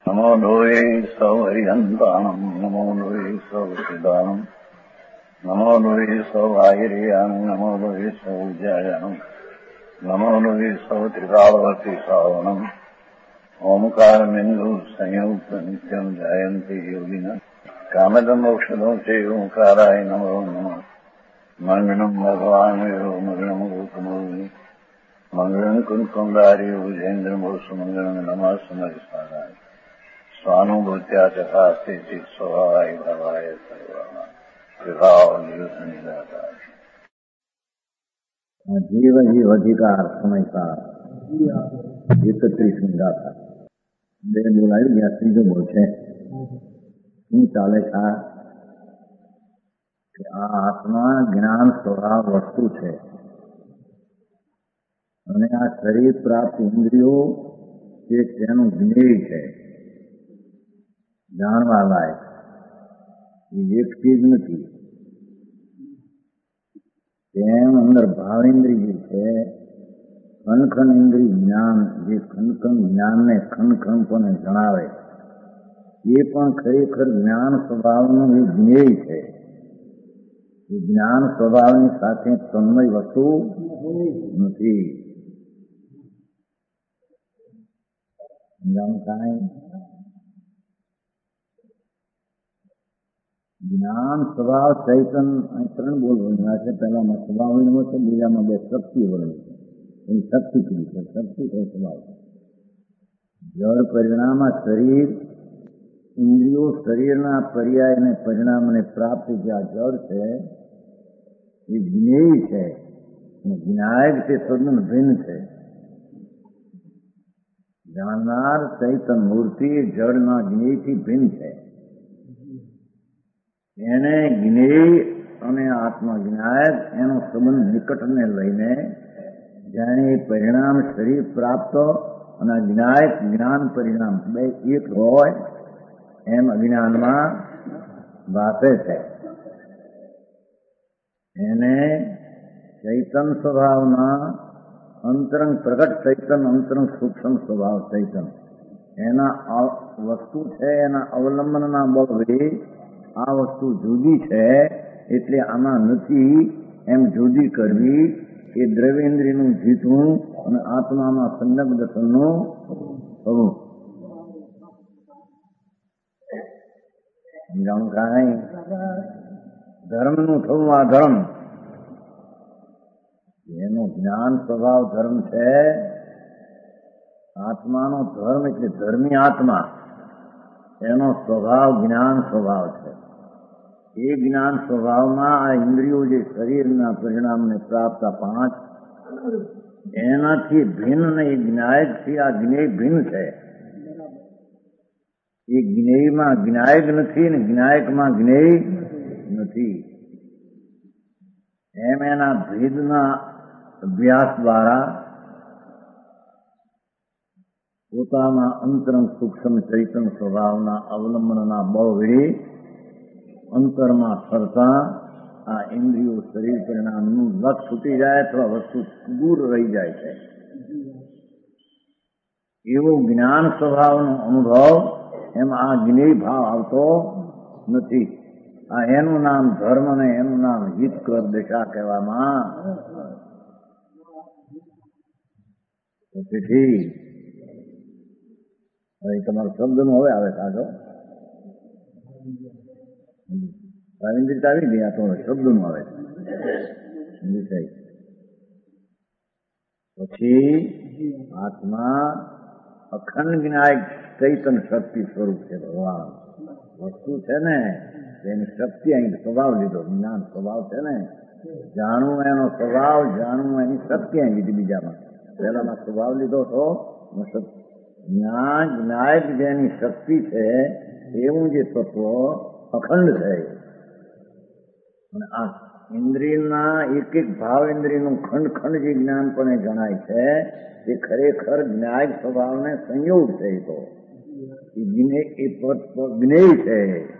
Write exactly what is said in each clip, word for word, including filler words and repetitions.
નમો લોહે સૌ હરિહંતાણમ નમો લોહે સૌ સિદ્ધાણમ નમો લોહે સૌ આહિર્યાણમ નમો લોહે સૌ જયાણમ નમો લોહે સૌ ત્રિકાળવતી શ્રાવણમ ઓમકાર બિંદુ સંયુક્ત નિત્યમ જયંતિ યોગિન કામદમ ઔષધો છે ઓંકારાય નમો નમઃ મંગળમ ભગવાન મંગળમ ગોતમોહિ મંગળમ કુંકુમધારી ભુજેન્દ્રમો સુમંગળમ નમઃ સમરિસ્વારાય સ્વાનુભૂત્યા ચકાસ્તે ચિત સ્વભાવાય ભવાય સર્વમાં વિભાવ નિયુત નિરાકાર જીવ જીવ અધિકાર સમયસાર એકત્રીસમી ગાથા બે બોલાવી ગયા ત્રીજો બોલ છે. શું ચાલે છે કે આ આત્મા જ્ઞાન સ્વભાવ વસ્તુ છે અને આ શરીર પ્રાપ્ત ઇન્દ્રિયો જે તેનું જ્ઞેય છે, જાણવા લાયક એ એક ચીજ નથી. તેમ અંદર ભાવેન્દ્રિય જે છે, ખનખન ઇન્દ્રિય જ્ઞાન, જે ખનખન જ્ઞાનને ખનખનપણે જણાવે એ પણ ખરેખર જ્ઞાન સ્વભાવનું એ જ્ઞેય છે. એ જ્ઞાન સ્વભાવની સાથે તન્મય વસ્તુ નથી. જ્ઞાન સ્વભાવ ચૈતન ત્રણ બોલ બન્યા છે. પહેલામાં સ્વભાવ બન્યો છે, બીજામાં બે શક્તિ બની છે. એ શક્તિ કીધી છે. શક્તિ તો સ્વભાવ છે. જળ પરિણામમાં શરીર ઇન્દ્રિયો શરીરના પર્યાય અને પરિણામને પ્રાપ્ત જે આ જળ છે એ જ્ઞેય છે. જ્ઞાયક તે તદ્દન ભિન્ન છે. જાણનાર ચૈતન મૂર્તિ જળના જ્ઞેયથી ભિન્ન છે. એને જ્ઞેય અને આત્મા જ્ઞાયક એનો સંબંધ નિકટને લઈને જાણે પરિણામ શરીર પ્રાપ્ત અને જ્ઞાયક જ્ઞાન પરિણામ બે એક હોય એમ અજ્ઞાનમાં ભાષે છે. એને ચૈતન સ્વભાવના અંતરંગ પ્રગટ ચૈતન, અંતરંગ સૂક્ષ્મ સ્વભાવ ચૈતન એના વસ્તુ છે. એના અવલંબનના બળે આ વસ્તુ જુદી છે એટલે આમાં નથી એમ જુદી કરવી એ દ્રવ્યેન્દ્રિયનું જીતવું અને આત્મામાં સંજ્ઞક દર્શનનું થવું. સમજાણું કાંઈ? ધર્મનું થવું આ ધર્મ, એનું જ્ઞાન સ્વભાવ ધર્મ છે. આત્માનો ધર્મ એટલે ધર્મી આત્મા, એનો સ્વભાવ જ્ઞાન સ્વભાવ છે. એ જ્ઞાન સ્વભાવમાં આ ઇન્દ્રિયો જે શરીરના પરિણામને પ્રાપ્ત પાંચ એનાથી ભિન્ન નહીં. જ્ઞાયકથી આ જ્ઞેય ભિન્ન છે. એ જ્ઞેયમાં જ્ઞાયક નથી ને જ્ઞાયકમાં જ્ઞેય નથી. એમ એના ભેદના અભ્યાસ દ્વારા પોતાના અંતરંગ સૂક્ષ્મ ચૈતન સ્વભાવના અવલંબનના બળ વડે અંતરમાં ફરતા આ ઇન્દ્રિયો શરીર પરિણામનું લક્ષ છૂટી જાય અથવા વસ્તુ દૂર રહી જાય છે. એવો જ્ઞાન સ્વભાવનો અનુભવ એમ આ જ્ઞેય ભાવ આવતો નથી. આ એનું નામ ધર્મ ને એનું નામ હિતકર દિશા કહેવામાં. તેથી હવે તમારો શબ્દનું હવે આવે સાજો ભાવિન્દ્રિત આવી ગયા તો શબ્દનું આવે છે. પછી આત્મા અખંડ જ્ઞાયક ચૈતન શક્તિ સ્વરૂપ છે. ભગવાન વસ્તુ છે ને એની શક્તિ અહીં સ્વભાવ લીધો. જ્ઞાન સ્વભાવ છે ને, જાણવું એનો સ્વભાવ, જાણવું એની શક્તિ અહીં લીધી. બીજામાં પહેલામાં સ્વભાવ લીધો તો જ્ઞાન જ્ઞાયક જેની શક્તિ છે એવું જે તત્વ અખંડ છે. અને આ ઇન્દ્રિયના એક એક ભાવ ઇન્દ્રિયનું ખંડ ખંડ જે જ્ઞાન પણ જણાય છે એ ખરેખર જ્ઞાયક સ્વભાવને સંયોગ છે. તો એ જ્ઞેય છે.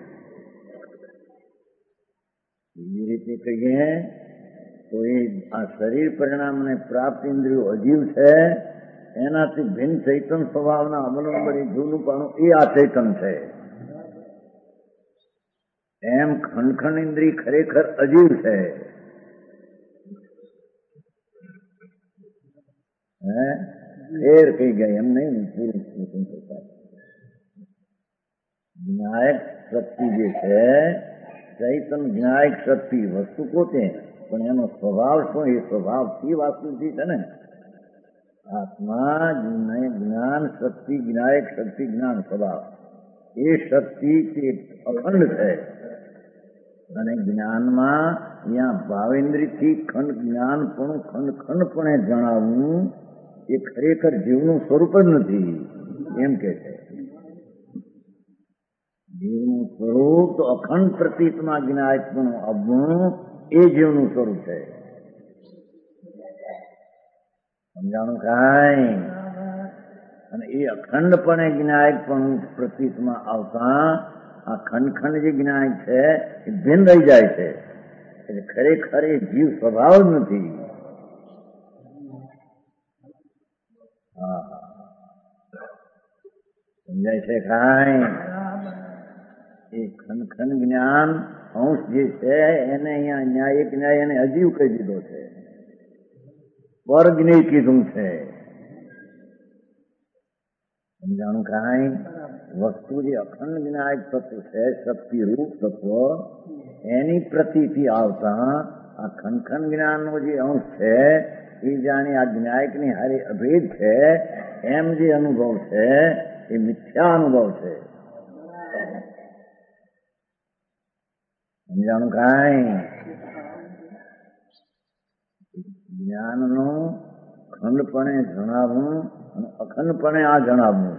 બીજી રીતે કહીએ તો એ આ શરીર પરિણામને પ્રાપ્ત ઇન્દ્રિયો અજીવ છે એનાથી ભિન્ન ચૈતન સ્વભાવના અવલંબન જૂનું પણ એ આ ચૈતન છે. એમ ખંડ ખંડ ઇન્દ્રિય ખરેખર અજીવ છે. હે ફેર કઈ ગયા એમ નહીં. પૂરું જ્ઞાયક શક્તિ જે છે ચૈતન જ્ઞાયક શક્તિ વસ્તુ પોતે, પણ એનો સ્વભાવ શું? એ સ્વભાવથી વાસ્તુથી છે ને. આત્મા જ્ઞાન શક્તિ જ્ઞાયક શક્તિ જ્ઞાન સ્વભાવ એ શક્તિ તે અખંડ છે. અને જ્ઞાનમાં ત્યાં ભાવેન્દ્રિયથી ખંડ જ્ઞાન પણ ખંડ ખંડપણે જણાવવું એ ખરેખર જીવનું સ્વરૂપ જ નથી એમ કે છે. જીવનું સ્વરૂપ તો અખંડ પ્રતીતમાં જ્ઞાયકપણું આવવું એ જીવનું સ્વરૂપ છે. સમજાણું કાંઈ? અને એ અખંડપણે જ્ઞાયકપણું પ્રતીતમાં આવતા આ ખંડ ખંડ જે જ્ઞાયક છે એ ભિન્ન રહી જાય છે. એટલે ખરેખર એ જીવ સ્વભાવ જ નથી. હા સમજાય છે કાંઈ? એ ખંડ ખંડ જ્ઞાન અંશ જે છે એને અહીંયા ન્યાયિક ન્યાય એને અજીવ કહી દીધો છે, વર્ગને કીધું છે. સમજાણું કાંઈ? વસ્તુ જે અખંડ જ્ઞાયક તત્વ છે શક્તિ રૂપ તત્વ એની પ્રતીતિ આવતા આ ખંડ ખંડ જ્ઞાનનો જે અંશ છે એ જાણે આ જ્ઞાયકની હારે અભેદ છે એમ જે અનુભવ છે એ મિથ્યા અનુભવ છે. સમજાણું કાંઈ? જ્ઞાનનું ખંડપણે જણાવવું અને અખંડપણે આ જણાવવું.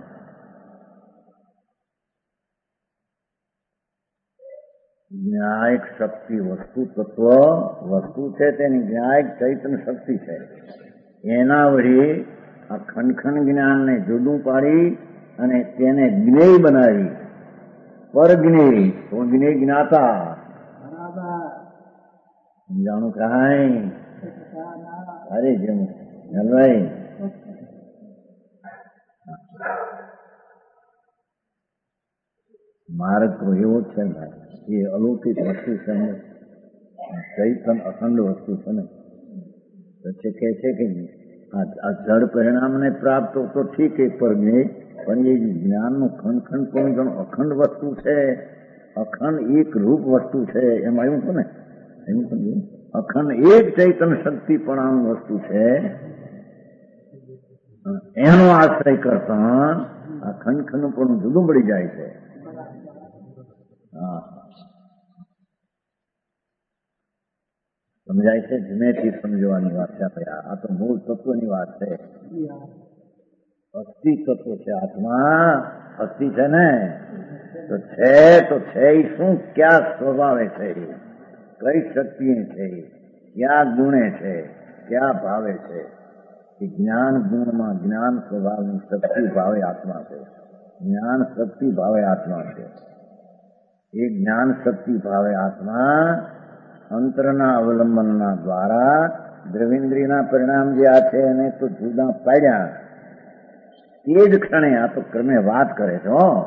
જ્ઞાયક શક્તિ વસ્તુ તત્વ વસ્તુ છે તેની જ્ઞાયક ચૈતન શક્તિ છે. એના વળી આ ખંડ ખંડ જ્ઞાનને જુદું પાડી અને તેને જ્ઞેય બનાવી. પરજ્ઞેય તો જ્ઞેય જ્ઞાતા. સમજાણું કાંઈ? અરે જેમ હલવાઈ માર્ગ તો એવો જ છે ભાઈ. એ અલૌકિક વસ્તુ છે ને, ચૈતન અખંડ વસ્તુ છે ને. પછી કહે છે કે આ જડ પરિણામને પ્રાપ્ત તો ઠીક એ પરજ્ઞેય, પણ એ જ્ઞાનનું ખંડ ખંડ પણ અખંડ વસ્તુ છે, અખંડ એક રૂપ વસ્તુ છે. એમ આવ્યું છે ને, એમ સમજ્યું? અખંડ એક ચૈતન શક્તિપણાનું વસ્તુ છે. એનો આશ્રય કરતા આ ખંડ ખંડ પણ જુદું પડી જાય છે. હા સમજાય છે? જમેથી સમજવાની વાત છે ભાઈ. આ તો મૂળ તત્વની વાત છે. અસ્થિ તત્વ છે આત્મા. અસ્થિ છે ને તો છે તો છે એ શું? ક્યાં સ્વભાવે છે? કઈ શક્તિ છે? ક્યાં ગુણે છે? ક્યાં ભાવે છે? કે જ્ઞાન ગુણમાં જ્ઞાન સ્વભાવની શક્તિ ભાવે આત્મા છે. જ્ઞાન શક્તિ ભાવે આત્મા છે. એ જ્ઞાન શક્તિ ભાવે આત્મા અંતરના અવલંબનના દ્વારા દ્રવિન્દ્રિયના પરિણામ જે આ છે એને તો જુદા પાડ્યા. તે જ ક્ષણે આ તો ક્રમે વાત કરે છે. હો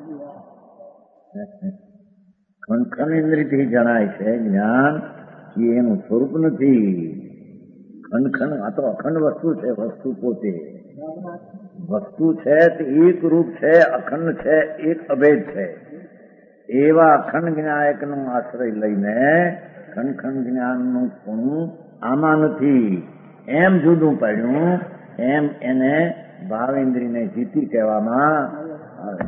ખંડ ખંડ ઇન્દ્રિયથી જણાય છે જ્ઞાન એ એનું સ્વરૂપ નથી. ખંડ ખંડ આ તો અખંડ વસ્તુ છે. વસ્તુ પોતે વસ્તુ છે તે એક રૂપ છે, અખંડ છે, એક અભેદ છે. એવા અખંડ જ્ઞાયકનો આશ્રય લઈને ખંડ ખંડ જ્ઞાનનું પણ આમાં નથી એમ જુદું પડ્યું. એમ એને ભાવેન્દ્રિયને જીતી કહેવામાં આવે.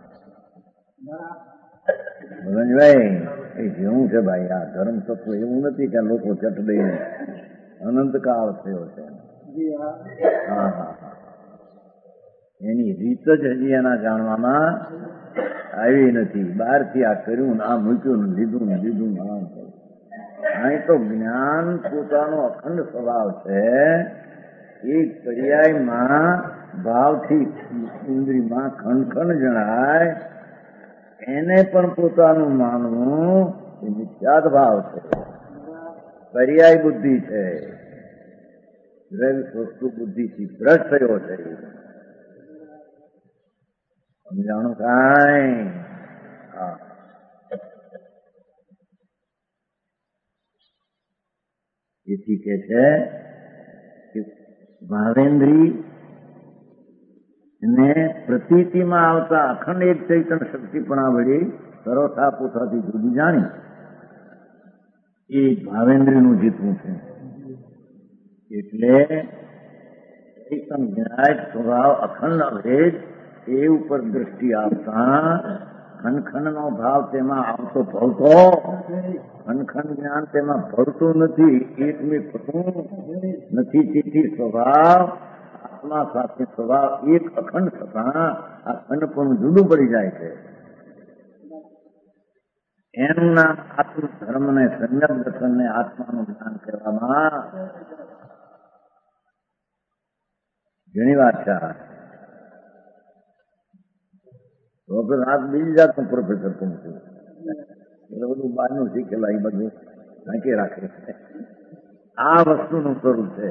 ભાઈ એ જેવું છે ભાઈ. આ ધર્મ તત્વ એવું નથી કે લોકો ચટ દઈને અનંતકાળ થયો છે. હા હા હા એની રીત જ હજી એના જાણવામાં આવી નથી. બહારથી આ કર્યું ને આ મૂક્યું ને લીધું ને લીધું ને આમ થયું. અહીં તો જ્ઞાન પોતાનો અખંડ સ્વભાવ છે. એ પર્યાયમાં ભાવથી ઇન્દ્રિયમાં ખંડ ખંડ જણાય એને પણ પોતાનું માનવું એ મિથ્યાદ ભાવ છે. પર્યાય બુદ્ધિ છે. ત્રેવીસ વસ્તુ બુદ્ધિથી ભ્રષ્ટ થયો છે. સમજાણું કાંઈ? હા. એથી કે છે કે ભાવેન્દ્રી ને પ્રતીતિમાં આવતા અખંડ એક ચૈતન શક્તિપણા વળી સરોથા પોતાથી જુદી જાણી એ ભાવેન્દ્રીનું જીતવું છે. એટલે ચૈતન વિનાયક સ્વભાવ અખંડ અભેદ એ ઉપર દ્રષ્ટિ આપતા ખનખનનો ભાવ તેમાં આવતો ભવતો ખનખન જ્ઞાન તેમાં ભવતું નથી. એકમેકતું નથી. તેથી સ્વભાવ આત્મા સાથે સ્વભાવ એક અખંડ થતા આ ખંડપણું જુદું પડી જાય છે. એનું નામ આત્મ ધર્મ ને સંયમ દર્શન ને આત્માનું જ્ઞાન કહેવામાં ઘણી વાત છે. તો રાત બીજી જાતનું પ્રોફેસર પણ છું એટલે બધું બહારનું શીખેલા એ બધું ઢાંકી રાખે છે. આ વસ્તુનું સ્વરૂપ છે.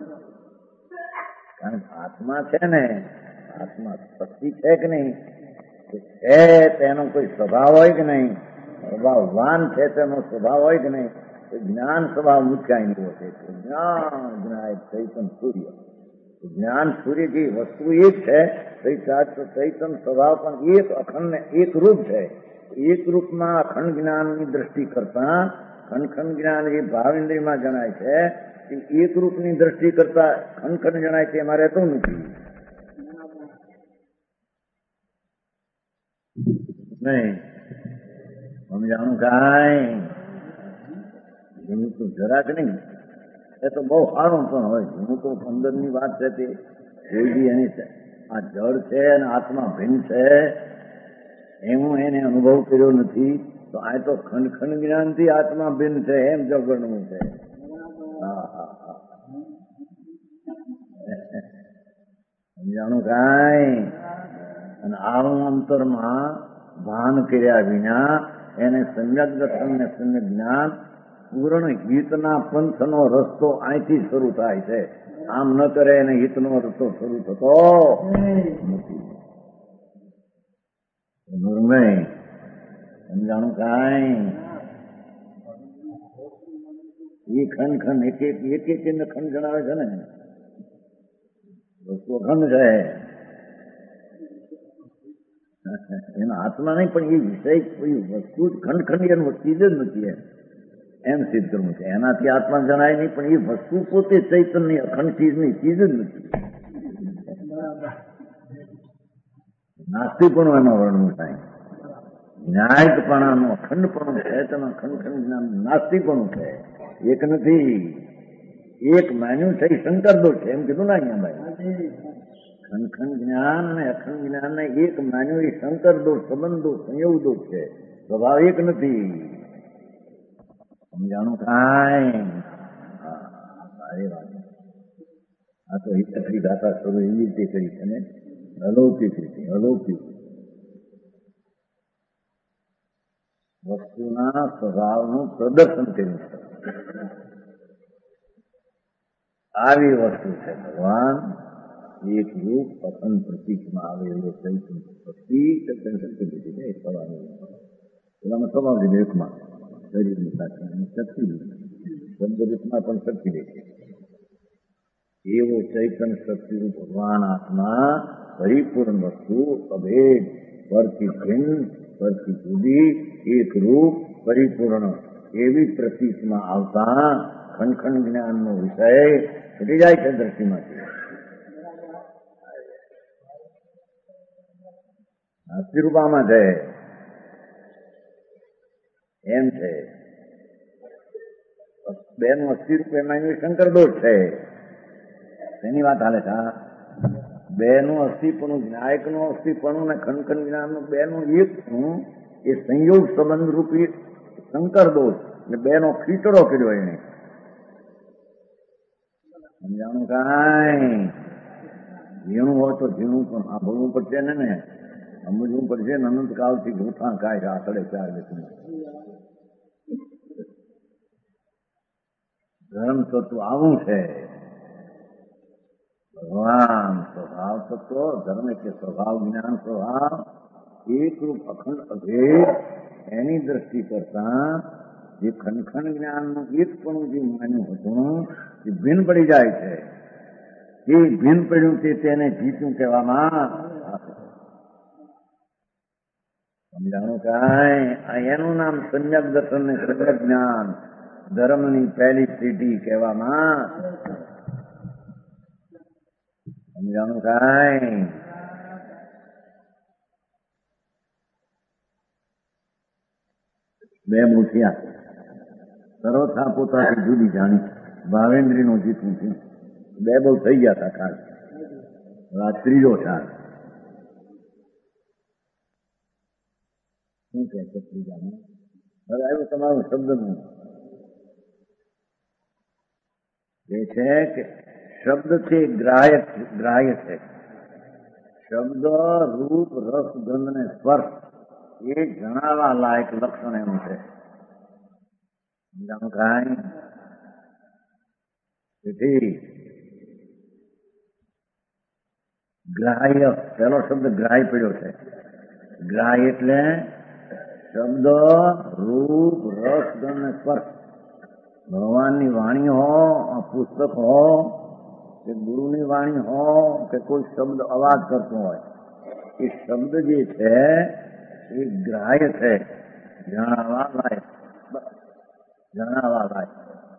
કારણ કે આત્મા છે ને, આત્મા શક્તિ છે કે નહીં છે, તેનો કોઈ સ્વભાવ હોય કે નહીં, સ્વભાવવાન છે તેનો સ્વભાવ હોય કે નહીં, જ્ઞાન સ્વભાવ મુખ્ય એવો છે. જ્ઞાન જ્ઞાય ચૈતન સૂર્ય, જ્ઞાન સૂર્ય જે વસ્તુ એક છે, ચૈતન સ્વભાવ પણ એક અખંડ ને એક રૂપ છે. એક રૂપમાં અખંડ જ્ઞાનની દ્રષ્ટિ કરતા ખંડખંડ જ્ઞાન એ ભાવેન્દ્રિયમાં જણાય છે. એક રૂપની દ્રષ્ટિ કરતા ખંડખંડ જણાય છે એમાં રહેતું નથી. નહીં સમજાણું કાંઈ? જૂનું તો જરાક નહીં, એ તો બહુ સારું પણ હોય. જૂનું તો પંદરની વાત છે તે કોઈ બી એની આ જળ છે અને આત્મા ભિન્ન છે એવું એને અનુભવ કર્યો નથી. તો આ તો ખંડખંડ જ્ઞાનથી આત્મા ભિન્ન છે એમ જગણવું છે. હા હા હા સમજાણું કાંઈ? અને આવું અંતરમાં ભાન કર્યા વિના એને સમ્યક દર્શન ને સમ્યક જ્ઞાન પૂર્ણ હિતના પંથનો રસ્તો અહીંથી શરૂ થાય છે. આમ ન કરે એને હિતનો રસ્તો શરૂ થતો નથી. નહીં સમજાણું કાંઈ? એ ખંડ ખંડ એક એક એક એક એને ખંડ જણાવે છે ને, વસ્તુ અખંડ છે. એના હાથમાં નહીં પણ એ વિષય વસ્તુ ખંડ ખંડ એનું ચીજ જ નથી એમ સિદ્ધ કરવું છે. એનાથી આત્મા જણાય નહીં પણ એ વસ્તુ પોતે ચૈતનની અખંડ ચીજની ચીજ જ નથી. નાસ્તિકપણું એમાં વર્ણવું થાય. વિનાયકપણાનું અખંડપણું છે તેમાં ખંડખંડ જ્ઞાન નાસ્તિકપણું છે. એક નથી. એક માન્યું છે શંકર દોષ છે એમ કીધું ને અહીંયા ભાઈ. ખંડખંડ જ્ઞાન અને અખંડ જ્ઞાન ને એક માન્યું એ શંકર દોષ, સંબંધ દોષ, સંયોગ દોષ છે. સ્વભાવ એક નથી. સમજાણું કાંઈ? હા સારી વાત. આ તો હિતથી ગાતા શરૂ એવી રીતે કરી છે ને, અલૌકિક રીતે. અલૌકિક વસ્તુના સ્વભાવનું પ્રદર્શન કર્યું છે. આવી વસ્તુ છે ભગવાન. એક રૂપ અખંડ પ્રતીકમાં આવે એવો ચૈતન્ય શક્તિ ચૈતન્ય શક્તિ લીધી છે. સવારની પેલામાં સ્વભાવ લીધો એકમાં શરીરની સાથે શક્તિ લીધી, શબ્દ રૂપમાં પણ શક્તિ લે છે. એવો ચૈતન્ય શક્તિનું ભગવાન આત્મા પરિપૂર્ણ વસ્તુ અભેદ પરથી ભિન્ન પરથી જુદી એક રૂપ પરિપૂર્ણ એવી પ્રતીકમાં આવતા ખંડખંડ જ્ઞાનનો વિષય છૂટી જાય છે દ્રષ્ટિમાંથી. અસ્થિરૂપામાં છે એમ છે. બેનું અસ્થિરૂપ એમાં શંકર દોષ છે. એની વાત હાલે છે. બેનું અસ્થિપણું, વિનાયકનું અસ્થિપણું ને ખંડખંડ જ્ઞાનનું બેનું એક એ સંયોગ સંબંધ રૂપી શંકર દોષ ને બેનો ખીચડો કર્યો એને. સમજાણું કાંઈ? ઝીણું હોય તો ઝીણું પણ સાંભળવું પડશે ને ને સમજવું પડશે ને. અનંતકાળથી ગોઠા કાંઈ આખડે ચાર વ્યક્તિ ધર્મ તત્વ આવું છે. ભગવાન સ્વભાવ તત્વ, ધર્મ એટલે સ્વભાવ, જ્ઞાન સ્વભાવ, એકરૂપ અખંડ અભેદ, એની દ્રષ્ટિ કરતા જે ખંડખંડ જ્ઞાનનું એકપણું જે માન્યું હતું એ ભિન્ન પડી જાય છે. એ ભિન્ન પડ્યું તે તેને જીતું કહેવામાં આવે. સમજાણું કાંઈ? એનું નામ સમ્યક દર્શન ને સમ્યક જ્ઞાન, ધર્મની પહેલી સીટી કહેવામાં. સમજાણું કાંઈ? બે મૂઠિયા સર્વથા પોતાથી જુદી જાણી ભાવેન્દ્રીનું જીતું થયું. બે બહુ થઈ ગયા હતા ખાસ. આ ત્રીજો ચાર શું કે છે ત્રીજામાં? હવે આવ્યું તમારું શબ્દનું. એ છે કે શબ્દ છે ગ્રાહ્ય ગ્રાહ્ય છે. શબ્દ રૂપ રસ ગંધ ને સ્પર્શ એ જણાવવા લાયક લક્ષણ એનું છે. સમજાણું કાંઈ? તેથી ગ્રાહ્ય પેલો શબ્દ ગ્રાહ્ય પડ્યો છે. ગ્રાહ્ય એટલે શબ્દ રૂપ રસ ગંધ ને સ્પર્શ. ભગવાનની વાણી હો, પુસ્તક હો, કે ગુરુની વાણી હો, કે કોઈ શબ્દ અવાજ કરતો હોય, એ શબ્દ જે છે એ ગ્રાહ્ય છે, જણાવવા લાયક. જણાવવા લાયક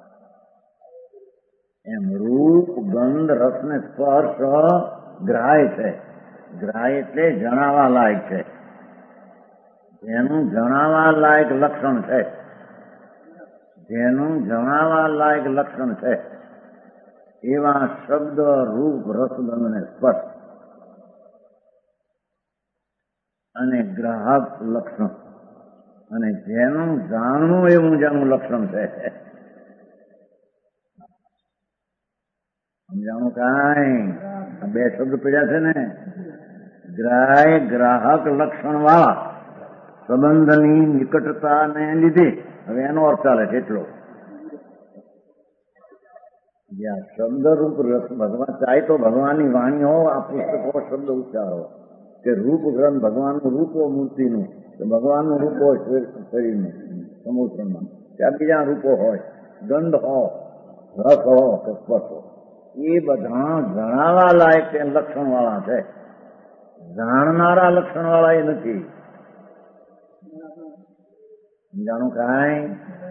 એમ રૂપ ગંધ રસ ને સ્પર્શ ગ્રાહ્ય છે. ગ્રાહ્ય એટલે જણાવવા લાયક છે, જેનું જણાવવા લાયક લક્ષણ છે. જેનું જણાવવા લાયક લક્ષણ છે એવા શબ્દ રૂપ રસગંધ ને સ્પર્શ અને ગ્રાહક લક્ષણ અને જેનું જાણવું એવું જેનું લક્ષણ છે. સમજાણું કાંઈ? બે શબ્દ પડ્યા છે ને, ગ્રાહ્ય ગ્રાહક લક્ષણ વાળા સંબંધની નિકટતાને લીધે. હવે એનો અર્થ ચાલે છે એટલો. જ્યાં શબ્દ રૂપ રસ ભગવાન ચાહે તો ભગવાનની વાણી હો, આ પુસ્તકો શબ્દ ઉચ્ચારો, કે રૂપ ગ્રંથ ભગવાનનું રૂપ હો મૂર્તિનું, તો ભગવાનનું રૂપ હોય શરીરનું સમુદ્રમાં, ત્યાં બીજા રૂપો હોય, ગંધ હો, રસ હો કે સ્પર્શ હો, એ બધા જણાવવા લાયક લક્ષણ વાળા છે. જાણનારા લક્ષણ વાળા એ નથી. સમજાણું કાંઈ?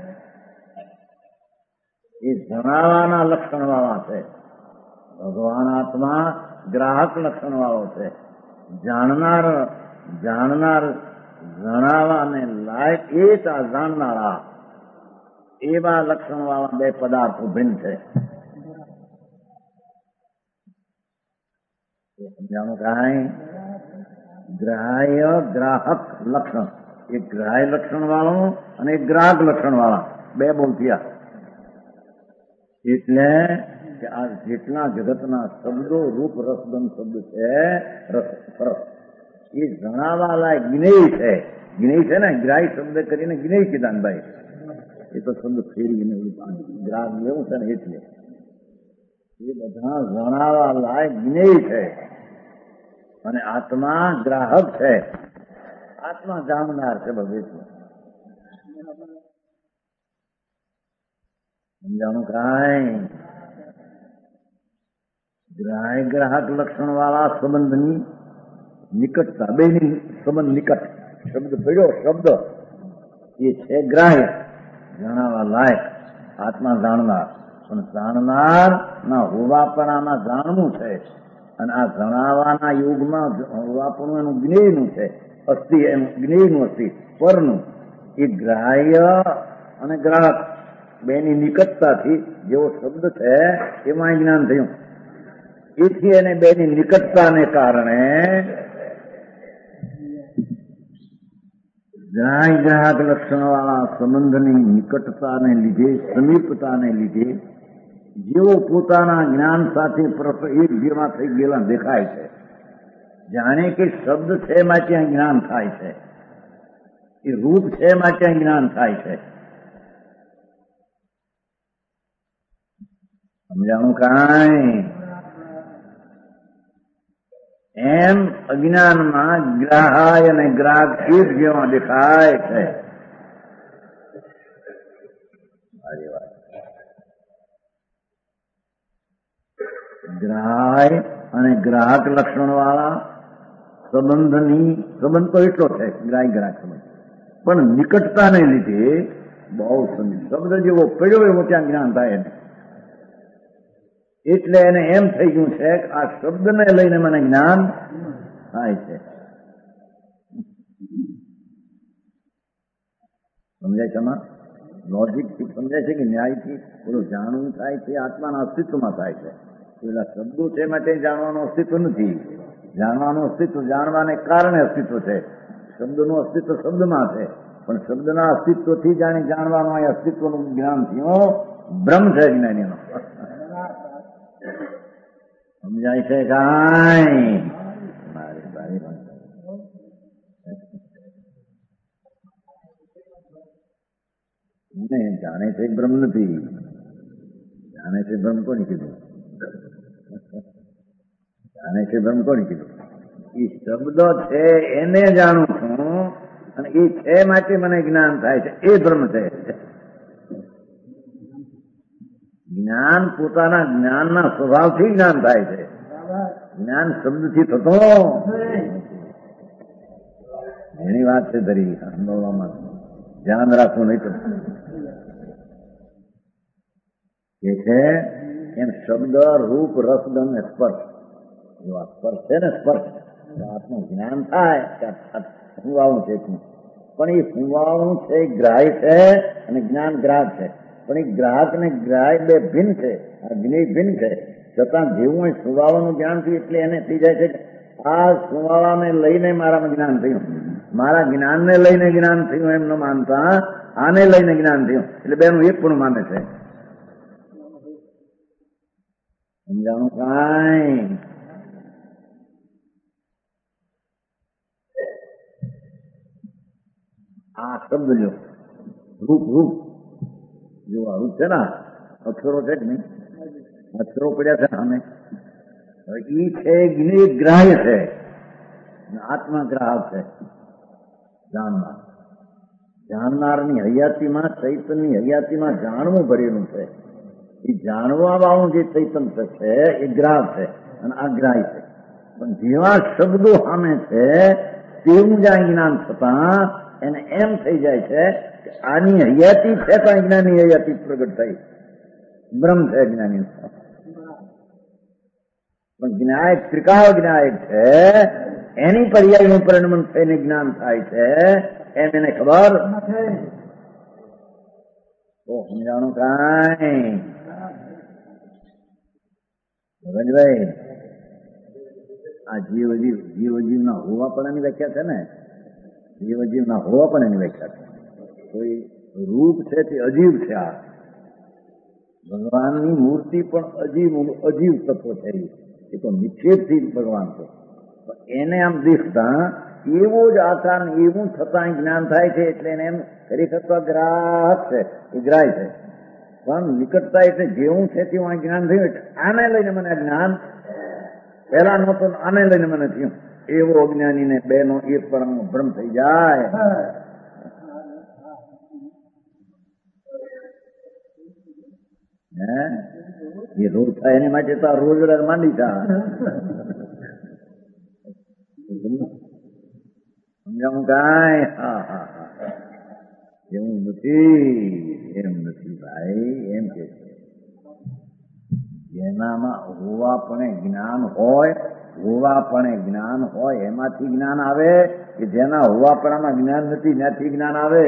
એ જણાવવાના લક્ષણ વાળા છે. ભગવાન આત્મા ગ્રાહક લક્ષણ વાળો છે. જાણનાર જાણનાર જણાવવાને લાયક એ જાણનારા એવા લક્ષણ વાળા બે પદાર્થો ભિન્ન છે. સમજાણું કાંઈ? ગ્રાહ્ય ગ્રાહક લક્ષણ, એક ગ્રાહ્ય લક્ષણ વાળો અને એક ગ્રાહક લક્ષણ વાળા બે બહુ થયા. એટલે કે આ જેટલા જગતના શબ્દો રૂપ રસગંધ શબ્દ છે, રસ રસ એ જણાવવા લાયક જ્ઞેય છે. જ્ઞેય છે ને, ગ્રાહ્ય શબ્દ કરીને જ્ઞેય કીધાનભાઈ, એ તો શબ્દ ફેરીને ગ્રાહક લેવું છે ને, એટલે એ બધા જણાવવા લાયક જ્ઞેય છે. અને આત્મા ગ્રાહક છે, આત્મા જાણનાર છે. બધું સમજાણું કાંઈ? ગ્રાહ્ય ગ્રાહક લક્ષણ વાળા સંબંધની નિકટતા, બેની સંબંધ નિકટ. શબ્દ પડ્યો, શબ્દ એ છે ગ્રાહ્ય, જણાવવા લાયક, આત્મા જાણનાર. પણ જાણનાર ના હોવાપણામાં જાણવું છે, અને આ જણાવવાના યુગમાં હોવાપણું એનું જ્ઞેયનું છે. અસ્થિ એનું જ્ઞેયનું અસ્થિ પરનું. એ ગ્રાહ્ય અને ગ્રાહક બેની નિકટતાથી જેવો શબ્દ છે એમાં જ્ઞાન થયું. એથી એને બેની નિકટતાને કારણે ગ્રાહ્ય ગ્રાહક લક્ષણ વાળા સંબંધની નિકટતાને લીધે, સમીપતાને લીધે જેવો પોતાના જ્ઞાન સાથે એક જેવા થઈ ગયેલા દેખાય છે. જાણે કે શબ્દ છે એમાં ત્યાં જ્ઞાન થાય છે, એ રૂપ છે એમાં ત્યાં જ્ઞાન થાય છે. સમજાણું કાંઈ? એમ અજ્ઞાનમાં ગ્રાહાય અને ગ્રાહક એક જેવા દેખાય છે. ગ્રાહાય અને ગ્રાહક લક્ષણ વાળા સંબંધની સંબંધ તો એટલો છે ગ્રાહક ગ્રાહક સંબંધ, પણ નિકટતાને લીધે બહુ શબ્દ જેવો પડ્યો એવો ત્યાં જ્ઞાન થાય એને. એટલે એને એમ થઈ ગયું છે કે આ શબ્દને લઈને મને જ્ઞાન થાય છે. સમજાય છે? લોજિકથી સમજાય છે કે ન્યાયથી પેલું જાણવું થાય છે આત્માના અસ્તિત્વમાં થાય છે. પેલા શબ્દો છે માટે જાણવાનું અસ્તિત્વ નથી. જાણવાનું અસ્તિત્વ જાણવાને કારણે અસ્તિત્વ છે. શબ્દનું અસ્તિત્વ શબ્દમાં છે, પણ શબ્દના અસ્તિત્વથી જાણી જાણવાનું આ અસ્તિત્વનું જ્ઞાન થયું બ્રહ્મ છે જ્ઞાનીનો. સમજાય છે કાંઈ? મારી સારી ને જાણે છે બ્રહ્મ નથી. જાણે છે બ્રહ્મ કોને કીધું? જાણે છે બ્રહ્મ કોને કીધું? એ શબ્દ છે એને જાણું છું અને એ છે માટે મને જ્ઞાન થાય છે, એ બ્રહ્મ છે. જ્ઞાન પોતાના જ્ઞાનના સ્વભાવથી જ્ઞાન થાય છે. જ્ઞાન શબ્દથી થતો એની વાત છે. ધરી અનુભવવામાં ધ્યાન રાખવું નહીં તો કે છે એમ શબ્દ રૂપ રસ ગંધ સ્પર્શ એવા સ્પર્શ છે ને, સ્પર્શ આત્મનું જ્ઞાન થાય ફુવાળું છે. પણ એ ફુવાળું છે ગ્રાહ્ય છે અને જ્ઞાન ગ્રાહક છે. પણ એ ગ્રાહક ને ગ્રાહ્ય બે ભિન્ન છે, આ જ્ઞેય ભિન્ન છે. છતાં જેવું એ સુવાળાનું જ્ઞાન થયું એટલે એને થઈ જાય છે કે આ સુવાળાને લઈને મારામાં જ્ઞાન થયું, મારા જ્ઞાનને લઈને જ્ઞાન થયું એમ ન માનતા આને લઈને જ્ઞાન થયું. એટલે બેનું એક પણ માને છે. સમજાણું કાંઈ? આ શબ્દ જો રૂપ રૂપ જો આ રૂપ છે ને, અક્ષરો છે કે નહીં? અક્ષરો પડ્યા છે અમે. એ છે જ્ઞેય ગ્રાહ્ય છે, આત્મા ગ્રાહક છે. જાણનાર જાણનારની હયાતીમાં, ચૈતનની હયાતીમાં જાણવું ભરેલું છે. એ જાણવા વાળું જે ચૈતન છે એ ગ્રાહક છે અને આ ગ્રાહ્ય છે. પણ જેવા શબ્દો સામે છે તેવું જ્યાં જ્ઞાન થતા એને એમ થઈ જાય છે કે આની હયાતી છે તો જ્ઞાની હયાતી પ્રગટ થઈ બ્રહ્મ છે જ્ઞાની. પણ જ્ઞાયક ત્રિકાળ જ્ઞાયક છે, એની પર્યાયનું પરિણમન થઈને જ્ઞાન થાય છે એમ એને ખબર તો સમજાણું કાંઈ? ભગતભાઈ આ જીવ જીવ જીવ જીવના હોવાપણાની વ્યાખ્યા છે ને, જીવ જીવના હોવાપણાની વ્યાખ્યા છે. કોઈ રૂપ છે તે અજીવ છે. આ ભગવાનની મૂર્તિ પણ અજીવ અજીવ તત્વ છે. એ તો નિક્ષેપથી ભગવાન છે. એને આમ દેખતા એવો જ આકાર એવું થતા જ્ઞાન થાય છે. એટલે એને એમ ખરેખર તો ગ્રાહક છે, એ ગ્રાહ્ય છે. પણ નિકટતા એટલે જેવું છે તેવું આ જ્ઞાન થયું. એટલે આને લઈને મને જ્ઞાન પહેલા નહોતો, આને લઈને મને થયું. એવો અજ્ઞાનીને બે નો એક પરમ ભ્રમ થઈ જાય. હે એ રોજ થાય એની માટે તો રોજ માંડી થા. સમજાવું કાંઈ? હા હા હા એવું નથી, એમ નથી ભાઈ. એમ કે જેનામાં હોવાપણે જ્ઞાન હોય, હોવાપણે જ્ઞાન હોય એમાંથી જ્ઞાન આવે કે જેના હોવાપણામાં જ્ઞાન નથી ત્યાંથી જ્ઞાન આવે?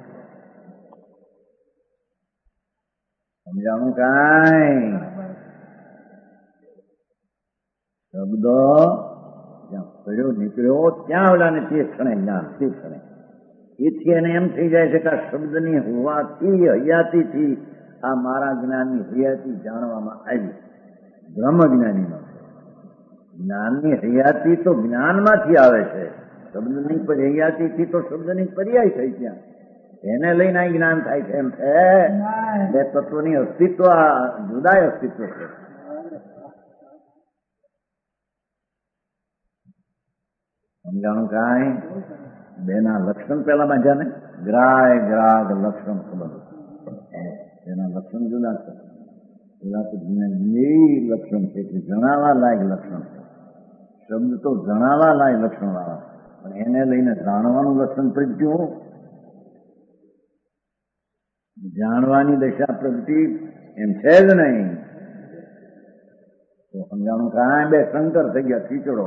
સમજાણું કાંઈ? શબ્દ જ્યાં પડ્યો નીકળ્યો ત્યાં ઓલાને તે ક્ષણે જ્ઞાન, તે ક્ષણે એથી એને એમ થઈ જાય છે કે આ શબ્દની હોવાથી હયાતીથી આ મારા જ્ઞાનની હયાતી જાણવામાં આવી. બ્રહ્મ જ્ઞાનીમાં જ્ઞાનની હયાતી તો જ્ઞાનમાંથી આવે છે. શબ્દની હયાતીથી તો શબ્દની પર્યાય થઈ ત્યાં એને લઈને આ જ્ઞાન થાય છે. એમ છે બે તત્વની અસ્તિત્વ જુદાય અસ્તિત્વ છે. સમજાણું કાંઈ? બેના લક્ષણ પેલા બાંધ્યા ને, ગ્રાય ગ્રાગ લક્ષણ ખબર, એના લક્ષણ જુદા છે. પેલા તો લક્ષણ છે કે જણાવવા લાયક લક્ષણ છે. શબ્દ તો જણાવવા લાયક લક્ષણ વાળા, પણ એને લઈને જાણવાનું લક્ષણ પ્રગટ્યું. જાણવાની દશા પ્રગટી એમ છે જ નહીં. તો સમજાણું કાંઈ? બે શંકર થઈ ગયા, ખીચડો.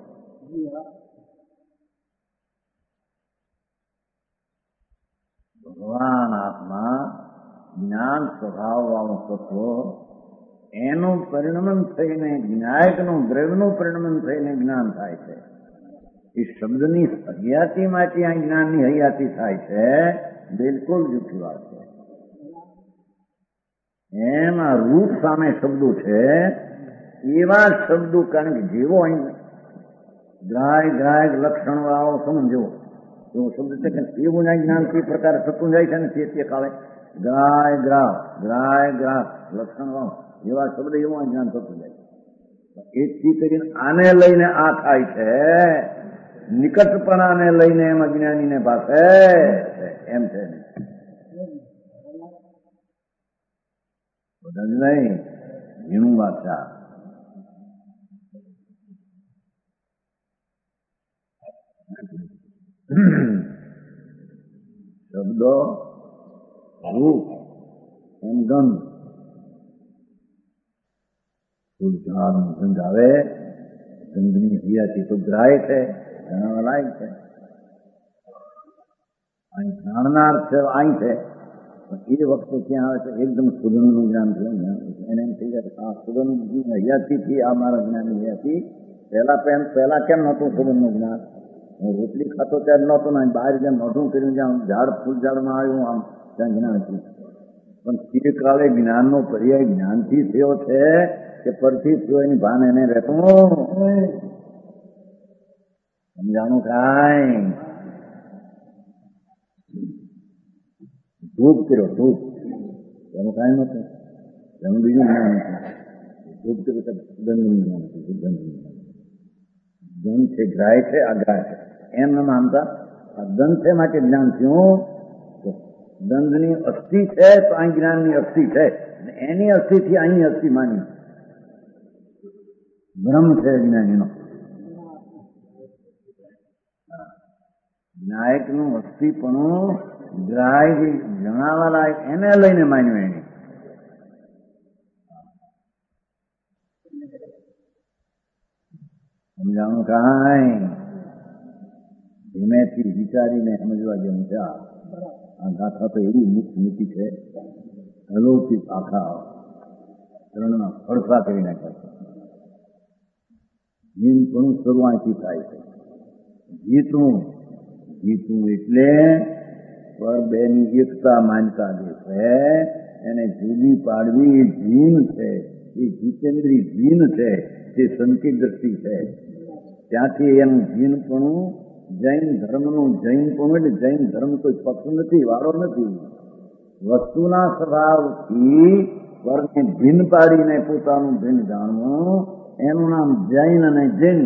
ભગવાન આત્મા જ્ઞાન સ્વભાવ વાળો તત્વ, એનું પરિણમન થઈને જ્ઞાયકનું દ્રવ્યનું પરિણમન થઈને જ્ઞાન થાય છે. એ શબ્દની હયાતીમાંથી આ જ્ઞાનની હયાતી થાય છે, બિલકુલ જૂઠી વાત છે. એમાં રૂપ સામે શબ્દો છે, એવા શબ્દો, કારણ કે જેવો અહીં ગ્રાય ગ્રાય લક્ષણ વાળો સમજો એવો શબ્દ છે કે એવું જ્ઞાન તે પ્રકારે થતું જાય છે ને, તે તે કાળે ગ્રાય ગ્રાહ ગ્રાય ગ્રાહ લક્ષણ વાળો એવા શબ્દ એવું જ્ઞાન થતું જાય. એથી કરીને આને લઈને આ થાય છે, નિકટપણાને લઈને એમ અજ્ઞાનીને ભાષે એમ છે. બધા જ નહીં, ઝીણું બાદશાહ શબ્દો રૂપ એમ ગંધ ગંધ આવે. ગંધની હૈયાથી તો ગ્રાય છે, જાણવા લાયક છે. અહીં જાણનાર છે અહીં છે, પણ એ વખતે ક્યાં આવે છે? એકદમ સુગંધનું જ્ઞાન થયું. એને એમ થઈ જાય આ સુગંધની હૈયાથી આ મારા જ્ઞાનની હૈયાથી. પહેલા પેન પહેલા કેમ નહોતું સુગંધનું જ્ઞાન? હું રોટલી ખાતો ત્યારે નહોતું ને, બહાર જેમ મોઢું કર્યું જ્યાં ઝાડ ફૂલ ઝાડમાં આવ્યું આમ ત્યાં જ્ઞાન હતું. પણ તે કાળે જ્ઞાનનો પર્યાય જ્ઞાનથી થયો છે કે પરથી થયો એની ભાન એને રહેતું. સમજાણું કાંઈ? ધૂપ કર્યો, ધૂપ એનું કાંઈ નહોતું, એનું બીજું જ્ઞાન હતું. ધૂપ કર્યો તો ગંધનું જ્ઞાન હતું. ગંધનું ગંધ છે, ગ્રાય છે, આ ગ્રાય છે એમ ન માનતા આ ગંધ છે માટે જ્ઞાન થયું. ગંધની અસ્થિ છે તો અહીં જ્ઞાનની અસ્થિ છે, એની અસ્થિથી અહીં અસ્થિ માની ભ્રમ છે જ્ઞાનીનો. નાયકનું અસ્થિપણું ગ્રાહ્ય જણાવવા લાયક એને લઈને માન્યું. એની સમજાણું કાંઈ? ધીમેથી વિચારીને સમજવા જેવું છે. આ ગાથા તો એવી મુક્ત નીતિ છે, અલૌકિક આખા ચરણના ફળસા કરી નાખ્યા છે. જીનપણું શરૂઆતથી થાય છે. જીતવું જીતવું એટલે પર બેની એકતા માનતા જે છે એને જુદી પાડવી એ જીન છે. એ જીતેન્દ્રી જીન છે, તે સંકેત દ્રષ્ટિ છે. ત્યાંથી એનું જીનપણું જૈન ધર્મનું જૈનપણું એટલે જૈન ધર્મ કોઈ પક્ષ નથી, વાળો નથી. વસ્તુના સ્વભાવથી વર્ગને ભિન્ન પાડીને પોતાનું ભિન્ન જાણવું એનું નામ જૈન અને જૈન.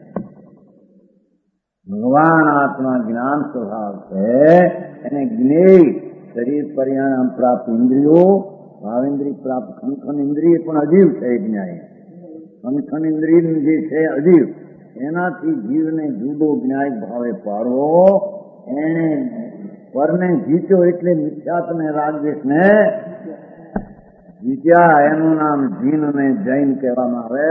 ભગવાન આત્મા જ્ઞાન સ્વભાવ છે, એને જ્ઞેય શરીર પરિણામ પ્રાપ્ત ઇન્દ્રિયો, ભાવેન્દ્રિય પ્રાપ્ત ખનખન ઇન્દ્રિય પણ અજીવ છે. જ્ઞાય ખનખન ઇન્દ્રિય જે છે અજીવ, એનાથી જીવને જુદો જ્ઞાયક ભાવે પાડવો. એને પરને જીત્યો એટલે મિથ્યાત્વને રાગદ્વેષને જીત્યા, એનું નામ જીન અને જૈન કહેવામાં આવે.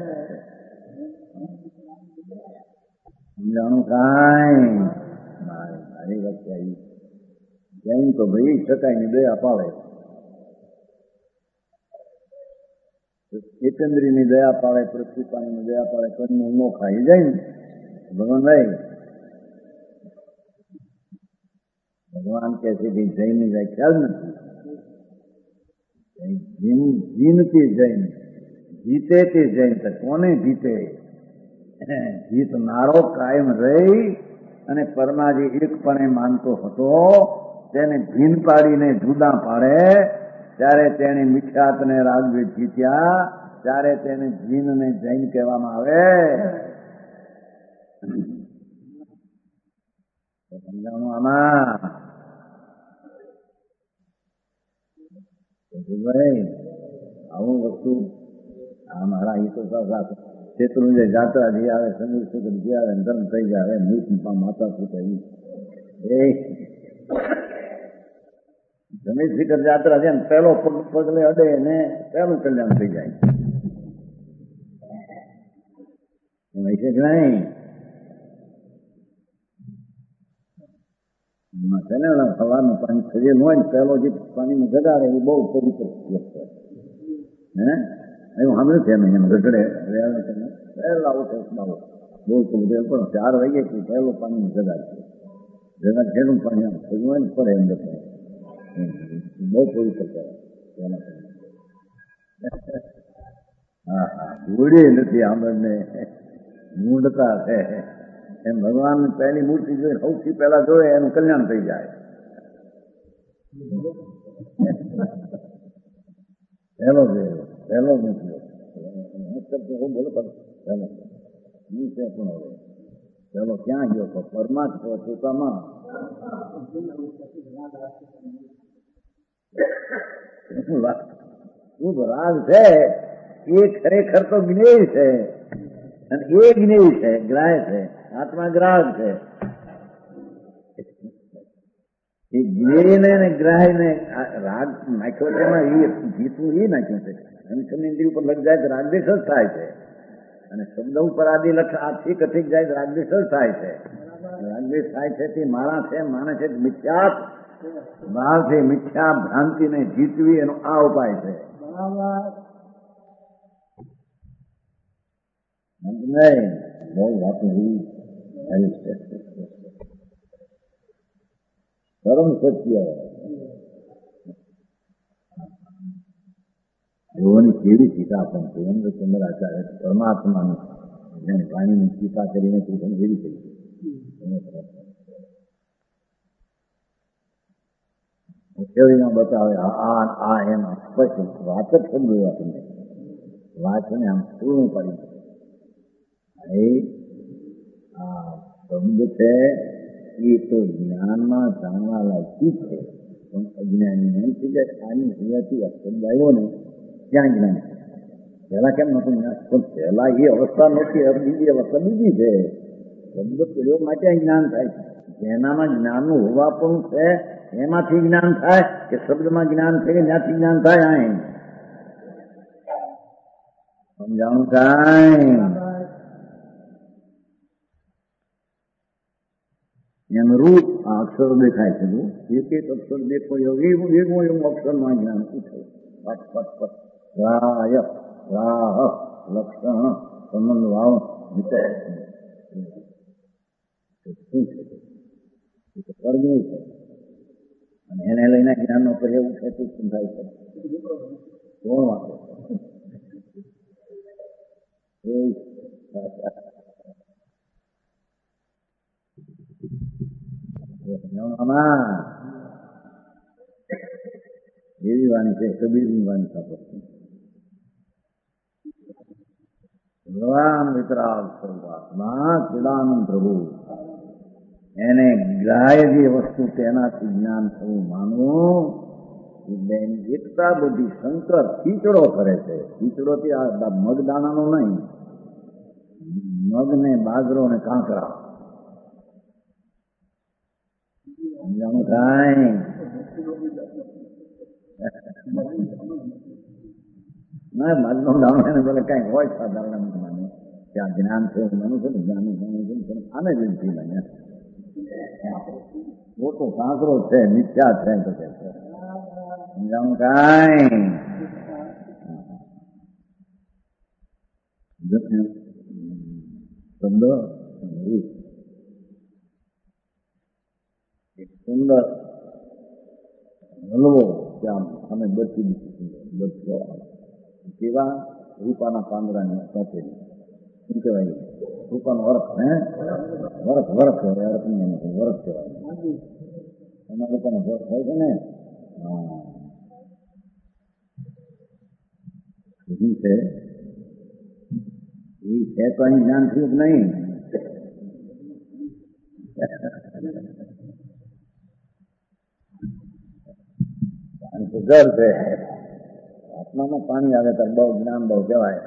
સમજાણું કાંઈ? મારી વચ્ચે આવી જૈન તો ભાઈ શકાય ની દયા પાડે, એકંદરીની દયા પાડે, પૃથ્વી પાણીની દયા પાડે, કન્યું ન ખાઈ જાય ને ભગવાન ભાઈ. ભગવાન કહે છે કે જૈનની જાય ખ્યાલ નથી. જીન તે જૈન, જીતે તે જૈન. કોને જીતે? જીતનારો કાયમ રહી અને પરમાજી એકપણે માનતો હતો, તેને ભીન પાડીને જુદા પાડે ત્યારે તેને મિથ્યાત્વને રાગદ્વેષ જીત્યા, ત્યારે તેને જીન અને જૈન કહેવામાં આવે. સમજાવવાનું આમાં ભાઈ આવું વસ્તુ આ મારા હિતો ક્ષેત્રનું જે જાત્રા જે આવે સમય સુખ જે આવે ધર્મ થઈ જાય મીઠ માતા સુખ એ જમીન શિખર જાત્રા છે ને પહેલો પગ પગલે અડે ને પહેલું કલ્યાણ થઈ જાય એમાં છે કે નહીં છે ને સવારનું પાણી શરીર હોય ને પહેલો જે પાણીમાં જગાડે એ બહુ પવિત્ર છે હે એવું સાંભળ્યું છે એમ ગઢડે પહેલા ઉઠે બાબો બહુ પવિત્ર પણ ચાર વાગે કે પહેલો પાણીમાં જગાડ છે જગાડ ખેડું પાણી આમ થયું હોય ને પડે એમ બતાવે બહુ પવિત્ર કહેવાય હા હા જોડી નથી આંબરને મૂંડતા છે એમ ભગવાન પહેલી મૂર્તિ જોઈ સૌથી પહેલા જોડે એનું કલ્યાણ થઈ જાય પહેલો જોયો પહેલો મૂક્યો બોલો પહેલો હું છે પણ હવે પહેલો ક્યાં ગયો તો પરમાત્મા પોતામાં શું રાગ છે એ ખરેખર તો જ્ઞેય છે અને એ જ્ઞેય છે ગ્રાહ્ય છે આત્મા ગ્રાહક છે એ જ્ઞેય ને ગ્રાહ્ય ને રાગ નાખ્યો છે એમાં એ જીતવું એ નાખ્યું છે અંકની ઉપર લગ જાય તો રાગદેશ જ થાય છે અને શબ્દ ઉપર આદિ લક્ષ આથી કથિક જાય તો રાગદેશ જ થાય છે રાગદેશ થાય છે તે મારા છે માને છે મિથ્યા બહારથી મિથ્યા ભ્રાંતિને જીતવી એનો આ ઉપાય છે નહીં બહુ વાત પરમ સત્ય એઓની કેવી ટીકા પણ સુરેન્દ્રચંદ્ર આચાર્ય પરમાત્માનું જેને પાણીની ટીકા કરીને કૃષ્ણ એવી કરી થિયરીમાં બતાવે આ આ એમ સ્પષ્ટ વાત જ સમજવા તમને વાતને આમ પૂર્ણ પાડી એ આ શબ્દ છે એ તો જ્ઞાનમાં જાણવા લાયકી છે પણ અજ્ઞાની એમ થઈ જાય આની હૈયાથી આ શબ્દ આવ્યો ને ક્યાં જ્ઞાન પહેલા કેમ નતું જ્ઞાન પણ પહેલા એ અવસ્થા નથી બીજી અવસ્થા બીજી છે શબ્દ પ્રયોગ માટે જ્ઞાન થાય છે જેનામાં જ્ઞાનનું હોવા પણ છે એમાંથી જ્ઞાન થાય કે શબ્દમાં જ્ઞાન થાય કે જ્યાંથી જ્ઞાન થાય આ સમજાણું થાય એમ રૂપ આ અક્ષરો દેખાય છે એક એક અક્ષર દેખો એવું એવું એવું અક્ષરમાં જ્ઞાન પૂછે પટ પટ પટ રાય રાહ લક્ષણ સંબંધ ભાવ વિષય શું છે પરજ્ઞ છે અને એને લઈને જ્ઞાનનો પ્રયોગ છે શું થાય છે કોણ વાંચે એવી વાણી છે કબીરની વાણી સાથે ભગવાન વિતરાગ સ્વરૂપાત્મા ચિદાનંદ પ્રભુ એને ગ્રાહ્ય જે વસ્તુ તેનાથી જ્ઞાન થવું માનવું એ બેની એકતા બધી શંકર ખીચડો કરે છે ખીચડોથી આ મગદાણાનો નહીં મગ ને બાજરો ને કાંકરા સમજાણું કાંઈ ના મગનો દાણો એને બોલે કઈ હોય સાધારણ મને ત્યાં જ્ઞાન છે માનું છું જ્ઞાન આને જ નથી મને મોટો કાંકરો છે મિથ્યા છે તો કે સમજાણું કાંઈ શબ્દ એક સુંદર હલવો ત્યાં અમે બચી દીધી બચો કેવા રૂપાના પાંદડાની સાથે શું કહેવાય રૂપાનો વરખ હે વરખ વરખ કહેવાય વરખ નહીં એને વરખ કહેવાય એના લોકોનો વરખ હોય છે ને હા શું છે એ છે તો અહીં જ્ઞાન થયું જ નહીં જળ છે. આત્મામાં પાણી આવે ત્યારે બહુ જ્ઞાન બહુ કહેવાય.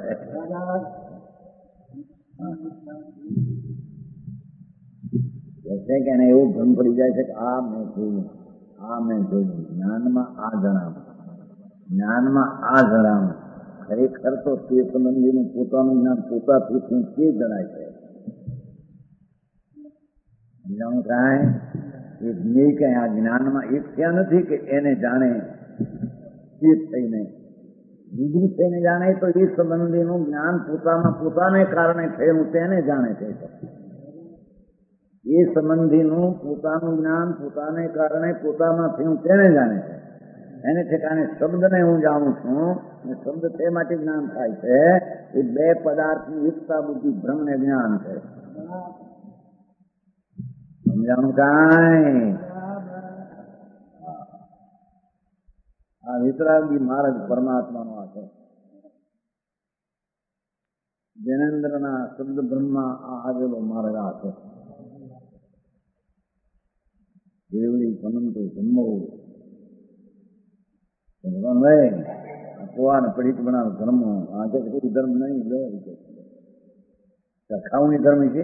કે એને એવું ભ્રમ પડી જાય છે કે આ મેં જોયું, આ મેં જોયું. જ્ઞાનમાં આ જણાવું, જ્ઞાનમાં આ જણાવું. ખરેખર તો તે સંબંધીનું પોતાનું જ્ઞાન પોતાથી શું તે જણાય છે. સમજાણું કાંઈ? એ જ્ઞેય કઈ આ જ્ઞાનમાં એક થયા નથી કે એને જાણે ચિત થઈને વિગૃત થઈને જાણે. તો એ સંબંધીનું જ્ઞાન પોતામાં પોતાને કારણે થયેલું તેને જાણે છે. એ સંબંધીનું પોતાનું જ્ઞાન પોતાને કારણે પોતામાં થયું તેને જાણે છે. એને ઠેકાણે શબ્દને હું જાણું છું, શબ્દ તે માટે જ્ઞાન થાય છે. એ બે પદાર્થની એકતા બુદ્ધિ ભ્રમને જ્ઞાન છે. સમજાણું કાંઈ? આ વિતરાગી માર્ગ પરમાત્માનો આ છે. જૈનેન્દ્રના શબ્દ બ્રહ્મા આ આવેલો માર્ગ આ છે. કેવડી પનંતો જન્મો ભગવાન કુવાને પડીક બનાવ ધર્મ આજે કોઈ ધર્મ નહીં લો ખાવાની ધર્મ છે.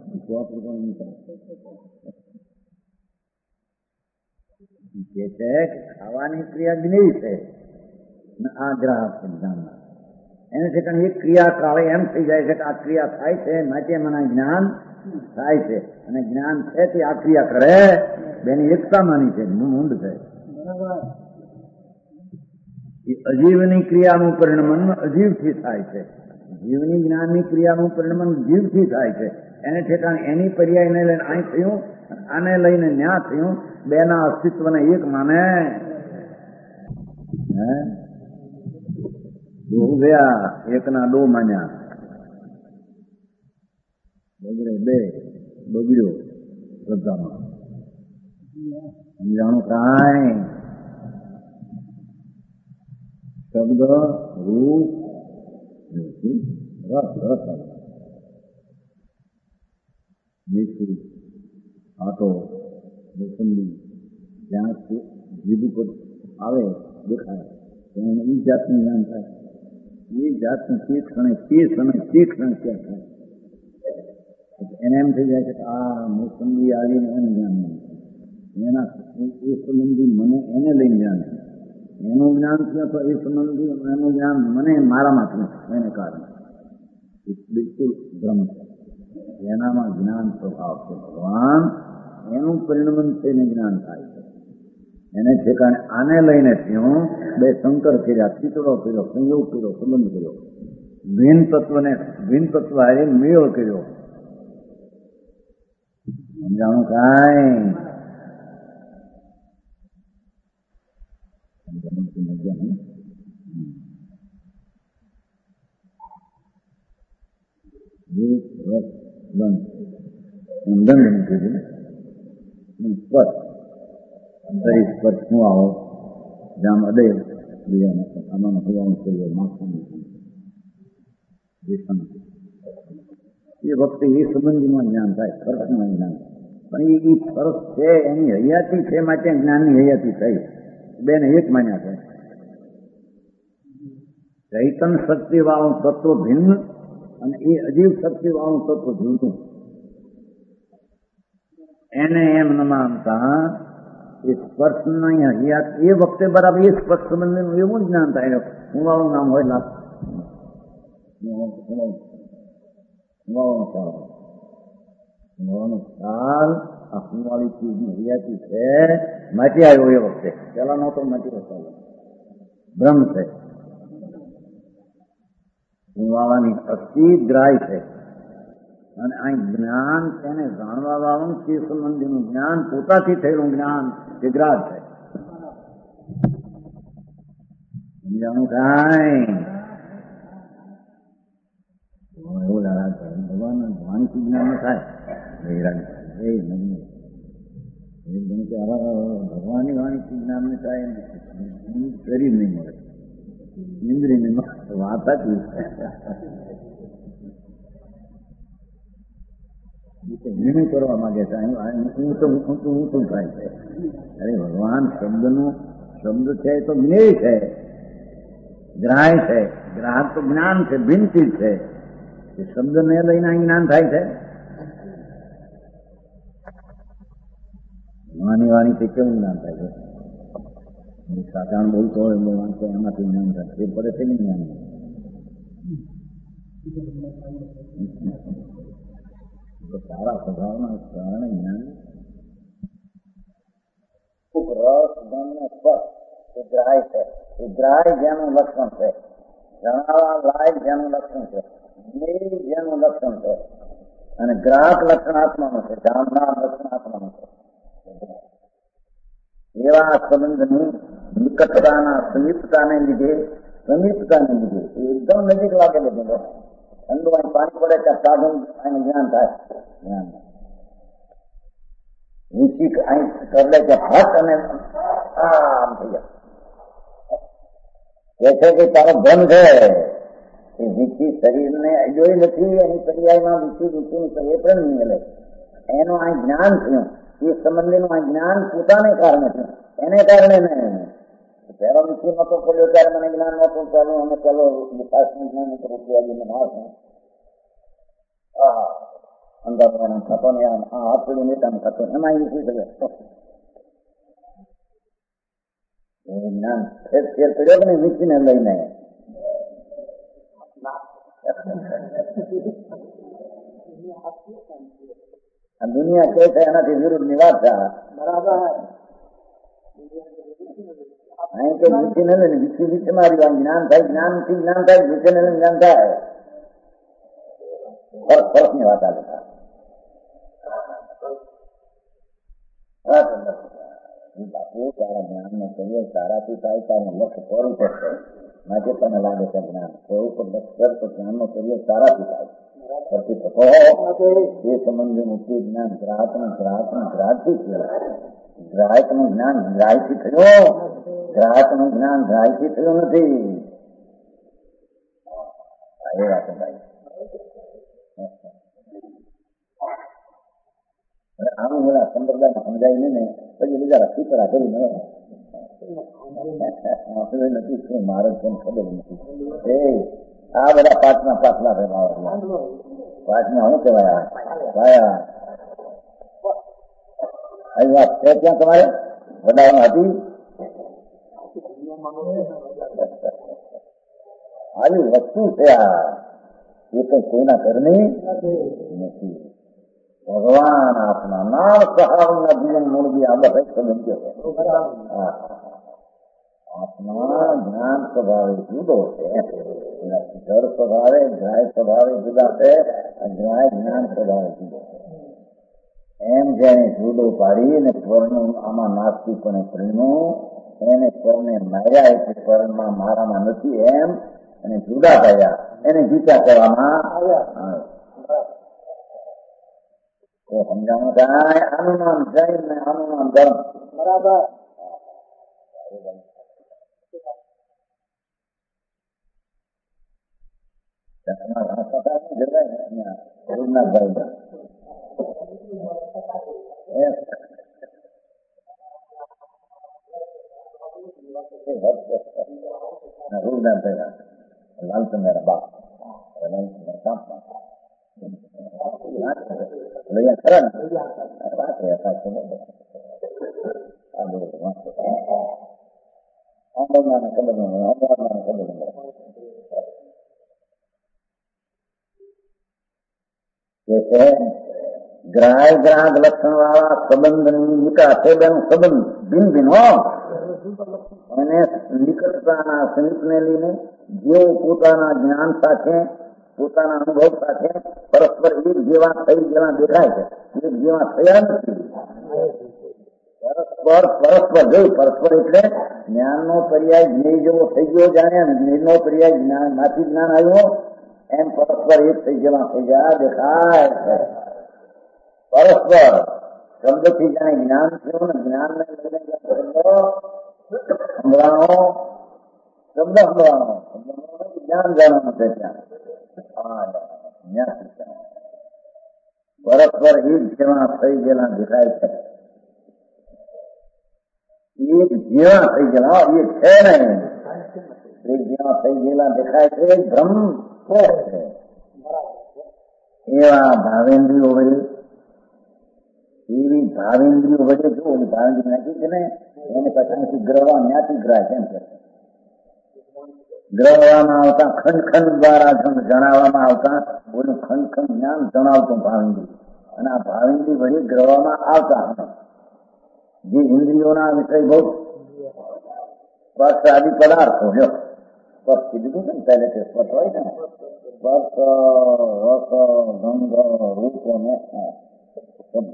કે છે ખાવાની ક્રિયા જ્ઞેય છે ને આ ગ્રાહક છે જ્ઞાનના. એને ઠેકાણે એક ક્રિયા કાળે એમ થઈ જાય છે કે આ ક્રિયા થાય છે માટે મને જ્ઞાન થાય છે. અને જ્ઞાન છે તે આ ક્રિયા કરે બેની એકતા માની છે, મૂંડ છે. અજીવની ક્રિયાનું પરિણમન અજીવથી થાય છે. જીવની જ્ઞાનની ક્રિયાનું પરિણમન જીવથી થાય છે. એને ઠેકાણે એની પર્યાયને લઈને અહીં થયું, આને લઈને ન્યા થયું. બેના અસ્તિત્વને એક માને. દો ગયા એકના દો માન્યા. બગડે બે બગડ્યો શ્રદ્ધામાં. સમજાણું કાંઈ? શબ્દ રૂપ રસ રસ મીઠું આટો મોસંબી જ્યાં જીભ ઉપર આવે દેખાય એને એ જાતનું જ્ઞાન થાય. એ જાતનું તે ક્ષણે તે સમય તે ક્ષણે ક્યાં થાય એને એમ થઈ જાય છે કે આ મોસંબી આવીને એનું જ્ઞાન નહીં. એના એ સંબંધી મને એને લઈને જ્ઞાન છે. એનું જ્ઞાન થયું તો એ સંબંધી એનું જ્ઞાન મને મારામાં થયું એને કારણે બિલકુલ ભ્રમ છે. એનામાં જ્ઞાન સ્વભાવ છે ભગવાન. એનું પરિણમન થઈને જ્ઞાન થાય છે. એને ઠેકાણે આને લઈને થયું. બે શંકર કર્યા, ચિતડો કર્યો, સંયોગ કર્યો, સંબંધ કર્યો, ભિન્ન તત્વને ભિન્ન તત્વ એ મેળ કર્યો. સમજાણું કાંઈ? દંડ મૂકી સ્પર્શ શરીર સ્પર્શ હું આવો જામ અડે બીજાને આમાં ભગવાન કર્યો માખણ એ વખતે એ સંબંધીમાં જ્ઞાન થાય, સ્પર્શમાં જ્ઞાન. પણ એ સ્પર્શ છે એની હયાતી છે માટે જ્ઞાનની હયાતી થઈ. બેને એક માન્યા છે. ચૈતન શક્તિ વાળું તત્વ ભિન્ન અને એ અજીવ શક્તિ વાળું તત્વ જુદું. એને એમ ન માનતા એ સ્પર્શ નહીં હયાત એ વખતે બરાબર એ સ્પર્શ સંબંધીનું એવું જ્ઞાન થાય. હું વાળું નામ હોય લાખ ખ્યાલ આ હુંવાળી ચીજની હયાતી છે માટી આવ્યો એ વખતે. પેલા નહોતો માટી ચાલે ભ્રમ છે. હુંવાળાની અસ્થિ ગ્રાહ્ય છે અને અહીં જ્ઞાન તેને જાણવા વાળું તે સંબંધીનું જ્ઞાન પોતાથી થયેલું જ્ઞાન તે ગ્રાહ છે. સમજાણું કાંઈ? એવું લાગે છે ભગવાન જાણીતી જ્ઞાન થાય ભગવાનની વાણીથી જ્ઞાન ને થાય શરીર નહીં મળે, ઇન્દ્રિય નહીં મળે. વાત સાચી નિર્ણય કરવા માંગે છે. હું તો ઊંચું ઊંચું થાય છે. અરે ભગવાન શબ્દનું શબ્દ છે તો જ્ઞેય છે, ગ્રાહ્ય છે. ગ્રાહક તો જ્ઞાન છે, ભિન્ન ચીજ છે. એ શબ્દને લઈને જ્ઞાન થાય છે. નાની વાણીથી કેવું જ્ઞાન થાય છે? સાધારણ બોલતો હોય બહુ વાંચો એમાંથી જ્ઞાન થાય. એ પડે છે ને જ્ઞાન. તો સારા સ્વભાવના કારણે જ્ઞાન ખૂબ રસ ગમને સ્પર્શ એ ગ્રાહ્ય છે. એ ગ્રાહ્ય જેનું લક્ષણ છે, જણાવવા લાયક જેનું લક્ષણ છે, જ્ઞેય જેનું લક્ષણ છે, અને ગ્રાહક લક્ષણ આત્માનું છે, જાણનાર લક્ષણ આત્માનું છે. એવા સંબંધની નિકટતાના સમીપતાને લીધે સમીપતાને લીધે એકદમ નજીક લાગે બધું. ઠંડુ અહીં પાણી પડે ત્યાં સાધન અહીં જ્ઞાન થાય. જ્ઞાન રુચિક અહીં કરડે ત્યાં ફટ અને આમ થઈ જાય. કે છે કે તારો બંધ છે એ વીચી શરીરને જોઈ નથી. એની પર્યાયમાં વીચી રુચિની પર્યાય પણ નહીં મળે. એનું આ જ્ઞાન થયું. એ સંબંધીનું આ જ્ઞાન પોતાને કારણે થયું, એને કારણે નહીં. પહેલો વીચી નતો પડ્યો ત્યારે મને જ્ઞાન નતું. ચાલો અમે ચાલો વિકાસનું જ્ઞાન રૂપિયાજીને માસ અંદર થતો ને આ હાથ પડી નેતાને થતો એમાં વીચી પડ્યો. જ્ઞાન ફેર ફેર પડ્યો કે નહીં વીચીને લઈને. આ દુનિયા કે છે એનાથી વિરુદ્ધ ની વાત છે. બરાબર અહીં કે વીચી ને લઈને વીચી વીચી મારી જ્ઞાન થાય. જ્ઞાન થી જ્ઞાન થાય, વીચી ને લઈને જ્ઞાન થાય. ફરક ફરક ની વાત આવે. બાપુ તારા જ્ઞાન ને કહીએ સારાથી થાય તારું લક્ષ્ય કરવું પડશે. માટે તને લાગે છે જ્ઞાન કોઈ પણ લક્ષ્ય તો જ્ઞાન નો કરીએ સારાથી થાય. પરથી થતો એ સંબંધીનું તે જ્ઞાન ગ્રાહક નું ગ્રાહક નું ગ્રાહકથી થયું. ગ્રાહક નું જ્ઞાન ગ્રાહકથી થયું. ગ્રાહક નું જ્ઞાન ગ્રાહકથી થયું નથી. એ વાત ભાઈ આનું બધા સંપ્રદાયમાં સમજાય નહીં ને પછી બીજા શીતળા કરી મળે નથી. શું મારે કેમ ખબર નથી. એ આ બધા પાછના પાછલા રહેવા પાછના શું કહેવાય ભાયા અહીં વાત છે ત્યાં તમારે વધારવા હતી. આવી વસ્તુ છે આ. એ કઈ કોઈના ઘરની નથી. ભગવાન આપના નામ સહાવના જીવન મૂળવી આ બધા સંબંધ છે. આત્મા જ્ઞાન સ્વભાવે જુદો છે. જળ સ્વભાવે ગ્રાહ્ય સ્વભાવે જુદા છે. ગ્રાહ્ય જ્ઞાન સ્વભાવે જુદો છે. એમ જેને જુદો પાડીને સ્વરનું આમાં નાસ્તિકપણે પ્રેમો એને સ્વરને માર્યા એટલે સ્વરમાં મારામાં નથી એમ અને જુદા થયા એને જીતા કરવામાં આવ્યા. તો સમજાવવાનું થાય આનું નામ જૈન ને આનું નામ ધર્મ. બરાબર રૂપનાથ ભાઈ લાલચંદ મેરા બાપ ખરા ને વાત ગ્રાહક ગ્રાહક લક્ષણ વાળા સંબંધની વિકાસ છે. બેનું સંબંધ ભિન્ન ભિન્ન હો. એને નિકટતાના સમીપને લઈને જેવું પોતાના જ્ઞાન સાથે પોતાના અનુભવ સાથે પરસ્પર એક જેવા થઈ જેવા દેખાય છે. એક જેવા થયા નથી. પરસ્પર પરસ્પર જોયું. પરસ્પર એટલે જ્ઞાનનો પર્યાય જ્ઞેય જેવો થઈ ગયો જાણે જ્ઞેયનો પર્યાય જ્ઞાન માંથી જ્ઞાન આવ્યું એમ પરસ્પર એક થઈ જેવા થઈ ગયા દેખાય છે. પરસ્પર શબ્દથી જાણે જ્ઞાન થયું ને જ્ઞાન ને લઈને સંભળાણો શબ્દ સંભળાણો જ્ઞાન જાણવાનું છે. ત્યાં પરસ્પર એક જેવા થઈ ગયેલા દેખાય છે. એક જેવા થઈ ગયેલા, એ છે નહીં. એક જેવા થઈ ગયેલા દેખાય છે, ભ્રમ છે. એવા ભાવેન્દ્રિયો વડે, એવી ભાવેન્દ્રિયો વડે જો ભાવેન્દ્રિય નાખી છે ને એને પછી ગ્રહવા ન્યાથી ગ્રાહ કેમ કે ગ્રહવામાં આવતા ખંડ ખંડ દ્વારા જણાવવામાં આવતા બોલું ખંડ ખંડ જ્ઞાન જણાવતું ભાવેન્દ્રિય, અને આ ભાવેન્દ્રિય વડે ગ્રહવામાં આવતા જે ઇન્દ્રિયોના વિષય બહુ સ્પર્શ આદિ પદાર્થો જો સ્પર્શ કીધું છે ને પહેલે તે સ્પર્શ હોય છે ને સ્પર્શ રસ ગંધ રૂપ અને શબ્દ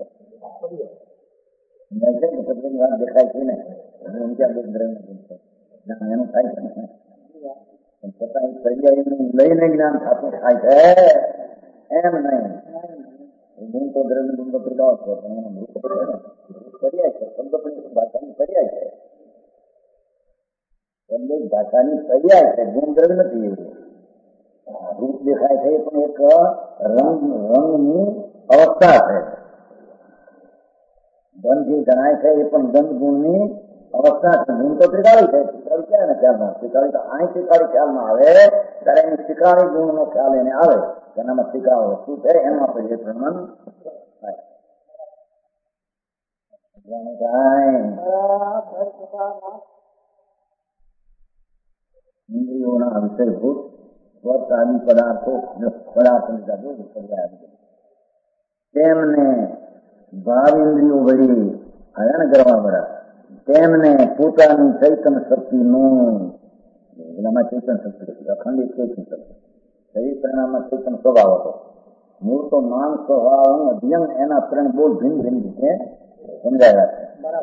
પછી વાત દેખાય છે ને એનું થાય છે ને છતાં પર્યાયનું લઈને જ્ઞાન થતું થાય છે એમ નહીં. ગુણ તો દ્રવ્ય ગુણ તો પ્રભાવ છે પણ એનો મૃત પર્યાય છે, શબ્દ પણ ભાષાની પર્યાય છે, શબ્દ ભાષાની પર્યાય છે, ગુણ દ્રવ્ય નથી. એવું રૂપ દેખાય છે પણ એક રંગ રંગની અવસ્થા છે. ગંધ જે જણાય છે એ પણ ગંધ ગુણની અવસ્થા છે. ગુણ તો ત્રિકાળી છે, ત્રિકાળી ક્યાં ને ખ્યાલમાં ત્રિકાળી તો અહીં ત્રિકાળી ખ્યાલમાં આવે ત્યારે એની ત્રિકાળી ગુણ નો ખ્યાલ એને આવે. એનામાં ત્રિકાળ વસ્તુ છે એમાં પછી પ્રમાણ ઇન્દ્રિયોના વિષયભૂત સ્પર્શ આદિ પદાર્થો પદાર્થ તેમને ભાવ ઇન્દ્રિયો વળી હરણ કરવા પડે. તેમને પોતાની ચૈતન શક્તિનું એનામાં ચેતન શક્તિ અખંડિત ચેતન શક્તિ શરીર પરિણામમાં ચેતન સ્વભાવ હતો. મૂળ તો માન સ્વભાવ અધ્યયન એના ત્રણ બહુ ભિન્ન ભિન્ન રીતે સમજાયા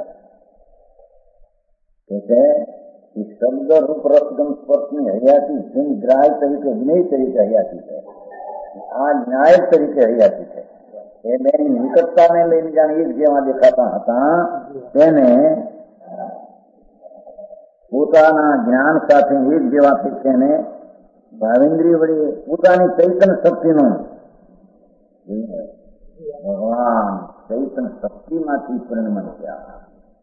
છે. શબ્દ રૂપ રસગમ સ્પર્શની હયાતી જેમ ગ્રાહ્ય તરીકે વિનય તરીકે હયાતી છે, આ ન્યાય તરીકે હયાતી છે. એ બેની નિકટતાને લઈને જાણે એક જેવા દેખાતા હતા તેને પોતાના જ્ઞાન સાથે એક જેવા થઈ તેને ભાવેન્દ્રિય વડે પોતાની ચૈતન શક્તિનું ભગવાન ચૈતન શક્તિમાંથી પરિણમન થયા.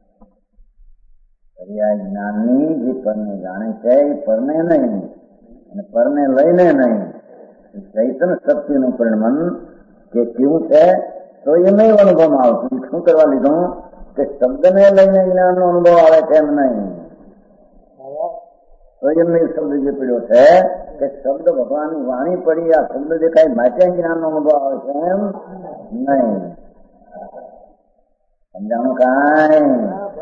પર્યાય જ્ઞાનની જે પરને જાણે છે એ પરને નહીં અને પરને લઈને નહીં, ચૈતન શક્તિનું પરિણમન કે કેવું છે તો એમ અનુભવમાં આવતું. શું કરવા લીધું કે શબ્દને લઈને જ્ઞાનનો અનુભવ આવે છે એમ નહીં. તો એમ શબ્દ જે પડ્યો છે કે શબ્દ ભગવાનની વાણી પડી, આ શબ્દ દેખાય માટે જ્ઞાનનો અનુભવ આવે છે એમ નહીં. સમજાણું કાંઈ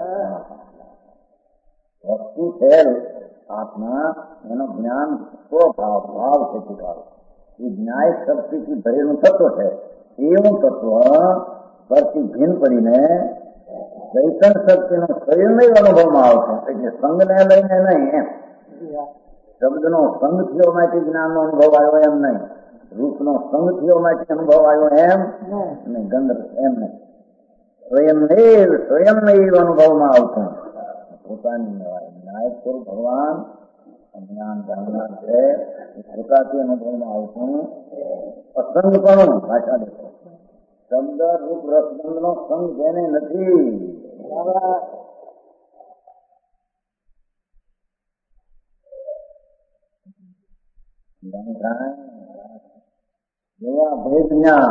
વસ્તુ છે આત્મા એનો જ્ઞાન સ્વભાવ ભાવ છે ચુકાવો. એ જ્ઞાય શક્તિથી ભરેલું તત્વ છે. એવું તત્વ પરથી ભિન્ન પડીને ચૈતન શક્તિનો સ્વયં અનુભવમાં આવશે. એટલે સંઘને લઈને નહીં એમ. શબ્દનો સંઘ થયો માટે જ્ઞાનનો અનુભવ આવ્યો એમ નહીં, રૂપનો સંઘ થયો માટે અનુભવ આવ્યો એમ નહીં, ગંધ એમ નહીં. સ્વયં સ્વયં અનુભવમાં આવતું પોતાની ન્યાય સ્વરૂપ ભગવાન જ્ઞાન જાણનાર છે. પોતાથી અનુભવમાં આવતું અસંગ પણ ભાષા દેખો શબ્દ રૂપ રસગંધ નો સંગ જેને નથી. જેવા ભેદ જ્ઞાન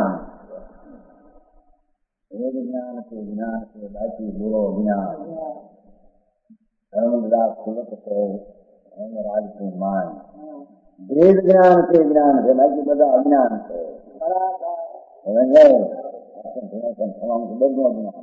ભેદ જ્ઞાન કે જ્ઞાન કે બાકી બોલો જ્ઞાન ધર્મદાસ સુલત છે એમ રાજતું માન. ભેદ જ્ઞાન કે જ્ઞાન છે બાકી બધા અજ્ઞાન છે. બધું અજ્ઞાન.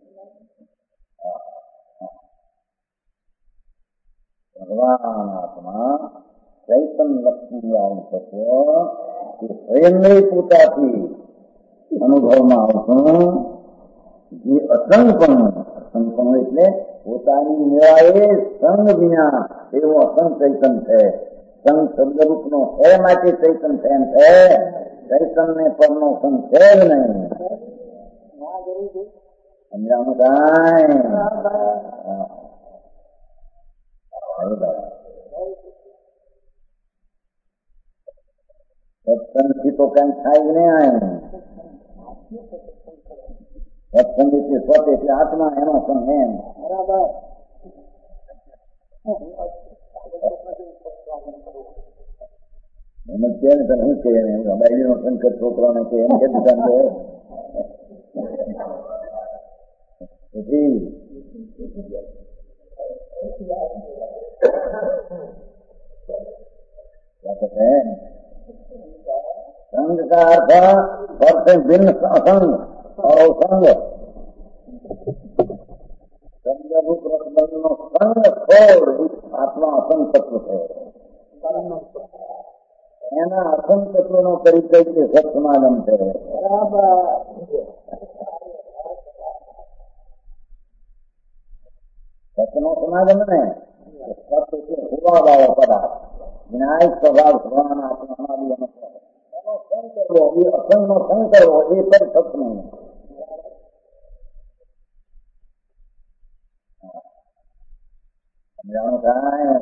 ભગવાન આત્મા ચૈતન લક્ષ્મી વાળું તત્વ એ સ્વયં પોતાથી અનુભવમાં આવતું જે અસંગપણું અસંગપણું એટલે પોતાની મેળાએ સંગ વિના એવો અસંગ ચૈતન છે. સંગ શબ્દરૂપ નો છે માટે ચૈતન છે એમ છે. ચૈતન ને પરનો સંગ છે જ નહીં. સમજાવવાનું કાંઈ સત્સંગથી તો કઈ થાય જ નહીં. સત્સંગ એટલે સ્વત એટલે આત્મા એનો સંગ એમ. એમ જ કે ને તને શું કહે બાઈડી નો શંકર છોકરાને કે એમ કે દુકાન છે संग का अर्थ सबसे भिन्न असंग और असंग शब्द रूप रसबंध नो संग छोड़ आत्मा असंग तत्व है एना असंग तत्व नो परिचय के सत्समागम है सत्नो समागम ने सत्य से हुआ भाव पदार्थ विनायक स्वभाव भगवान आत्मा हमारी अनुभव એનો સંગ કરવો એ અસંગનો સંગ કરવો એ પણ સત્ય નહીં સમજાણું થાય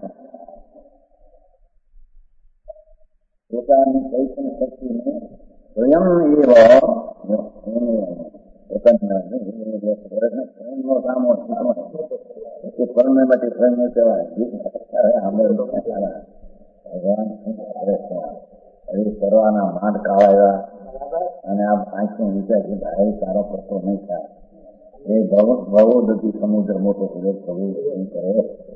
પોતાની ચૈતન્ય શક્તિને સ્વયં એવ પોતાનો સામો સ્વયં માટે સ્વયં કહેવાય ભગવાન શું કરે છે એ કરવાના માંડ કાવાયા અને આ આંખનો વિચાર કે ભાઈ સારો પડતો નહીં થાય એ ભવ ભવોદતી સમુદ્ર મોટો સુરત થવું શું કરે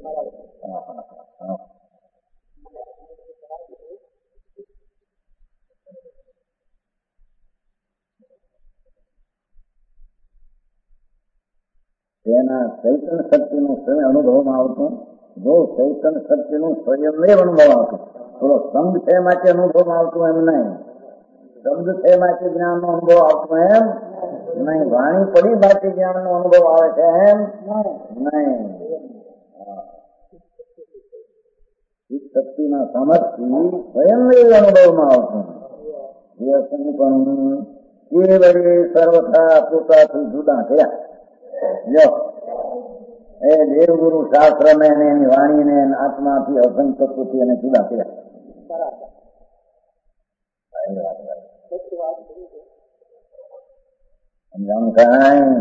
તેના ચૈતન્ય શક્તિનું સ્વયં અનુભવમાં આવતું જો ચૈતન્ય શક્તિનું સ્વયં અનુભવ આવતું થોડો સંગ છે માટે અનુભવમાં આવતું એમ નહીં શબ્દ છે માટે જ્ઞાન નો અનુભવ આવતો એમ નહીં વાણી પડી માટે જ્ઞાન નો અનુભવ આવે છે એમ નહીં શક્તિના સામર્થ્ય સ્વયં અનુભવમાં આવતું એ અસંગ પણ એ વળી સર્વથા પોતાથી જુદા થયા જો એ દેવગુરુ શાસ્ત્ર ને એની વાણી ને આત્માથી અસંગ તત્વથી એને જુદા થયા સમજાણું કાંઈ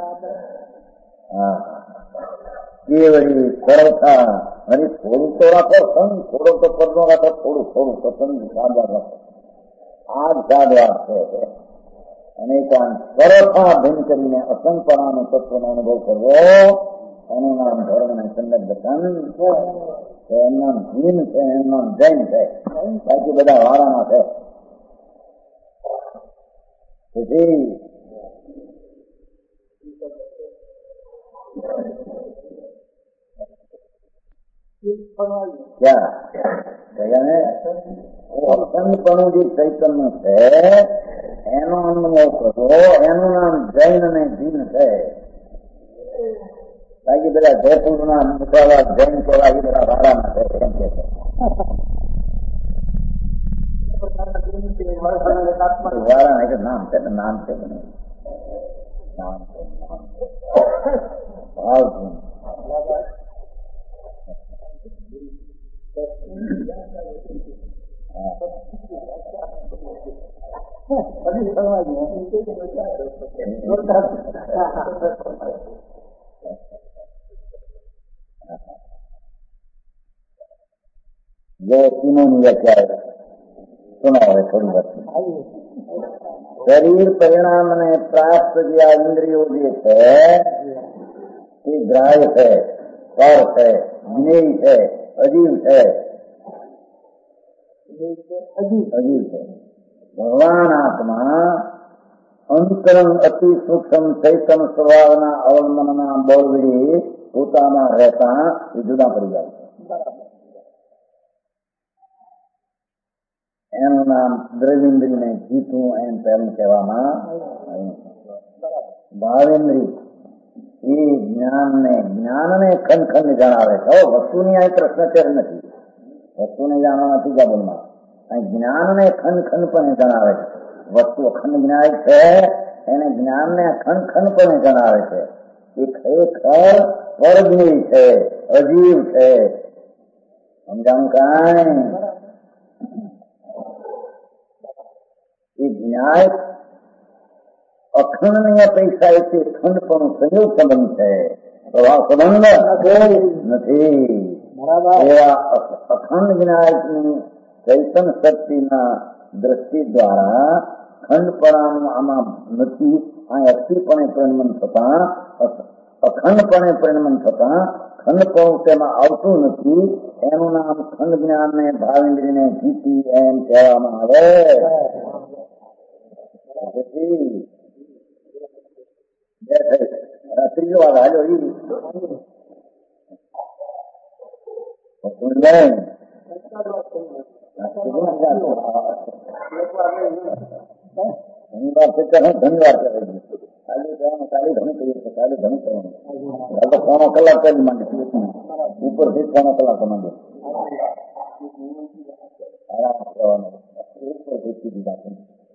હા એ વળી સરળતા અને થોડું તો રાખો સંગ થોડો તો પડનો રાખો થોડું થોડું પસંદ સાદા રાખો આ જ સાદવા છે અને સરળતા ભિન્ન કરીને અસંગપણાનો તત્વનો અનુભવ કરવો એનું નામ ધર્મ ને સંદર્ભન એમ નામ ભીન છે એમ નામ જૈન છે બાકી બધા વાળાના છે તેથી ક્યાં અસંગપણું જે ચૈતન્ય છે એનો અનુભવ કરવો એનું નામ જૈન અને ભીન છે બાકી બધા જયપુર ના મુસાવા જૈન કેવા એ બધા વાળાના છે એમ કે વાળા એટલે નામ છે ને નામ છે નામ છે ભાવ जो तीनों व्याख्या सुना है थोड़ी बात शरीर परिणाम ने प्राप्त किया इंद्रियों જે છે તે ગ્રાહ્ય છે સ્પર છે જ્ઞેય છે અજીવ છે અજીવ છે ભગવાન આત્મા અંતરંગ અતિ સૂક્ષ્મ ચૈતન્ય સ્વભાવના અવલંબનના બળવડી પોતામાં રહેતા એ જુદા પડી જાય છે એનું નામ દ્રવિન્દ્રીને જીતું એમ પહેલું કહેવામાં ભાવેન્દ્રી એ જ્ઞાનને જ્ઞાનને ખંડ ખંડ જણાવે છે વસ્તુની આ પ્રશ્નચર નથી વસ્તુને જાણવા નથી બોલમાં અહીં જ્ઞાનને ખંડ ખંડ પણ જણાવે છે વસ્તુ અખંડ જ્ઞાન છે એને જ્ઞાનને ખંડ ખંડ પણ જણાવે છે એ ખરેખર સ્વર્ગની છે અજીવ છે સમજાણું કાંઈ એ જ્ઞાન અખંડની અપેક્ષા એટલે ખંડ પણ સંયોગ સંબંધ છે સ્વભાવ સંબંધ નથી એવા અખંડ વિનાયકની ચૈતન શક્તિના દ્રષ્ટિ દ્વારા ખંડપણાનું આમાં નથી. આ અસ્થિપણે પરિણમન થતા અખંડપણે પરિણમન થતા ખંડપણું તેમાં આવતું નથી. એનું નામ ખંડ જ્ઞાન ને ભાવેન્દ્રીને જીતી એમ કહેવામાં આવે. ત્રીજો વાર હાલો ઈ ઘણી વાર ઘણી વાર કરે ખાલી જવાનું ખાલી ઘણું કરીએ છીએ ખાલી ઘણું કરવાનું પોણો કલાક કરી માંગે ઉપર થી પોણો કલાક માંગે આરામ કરવાનો ઉપર થી દીધા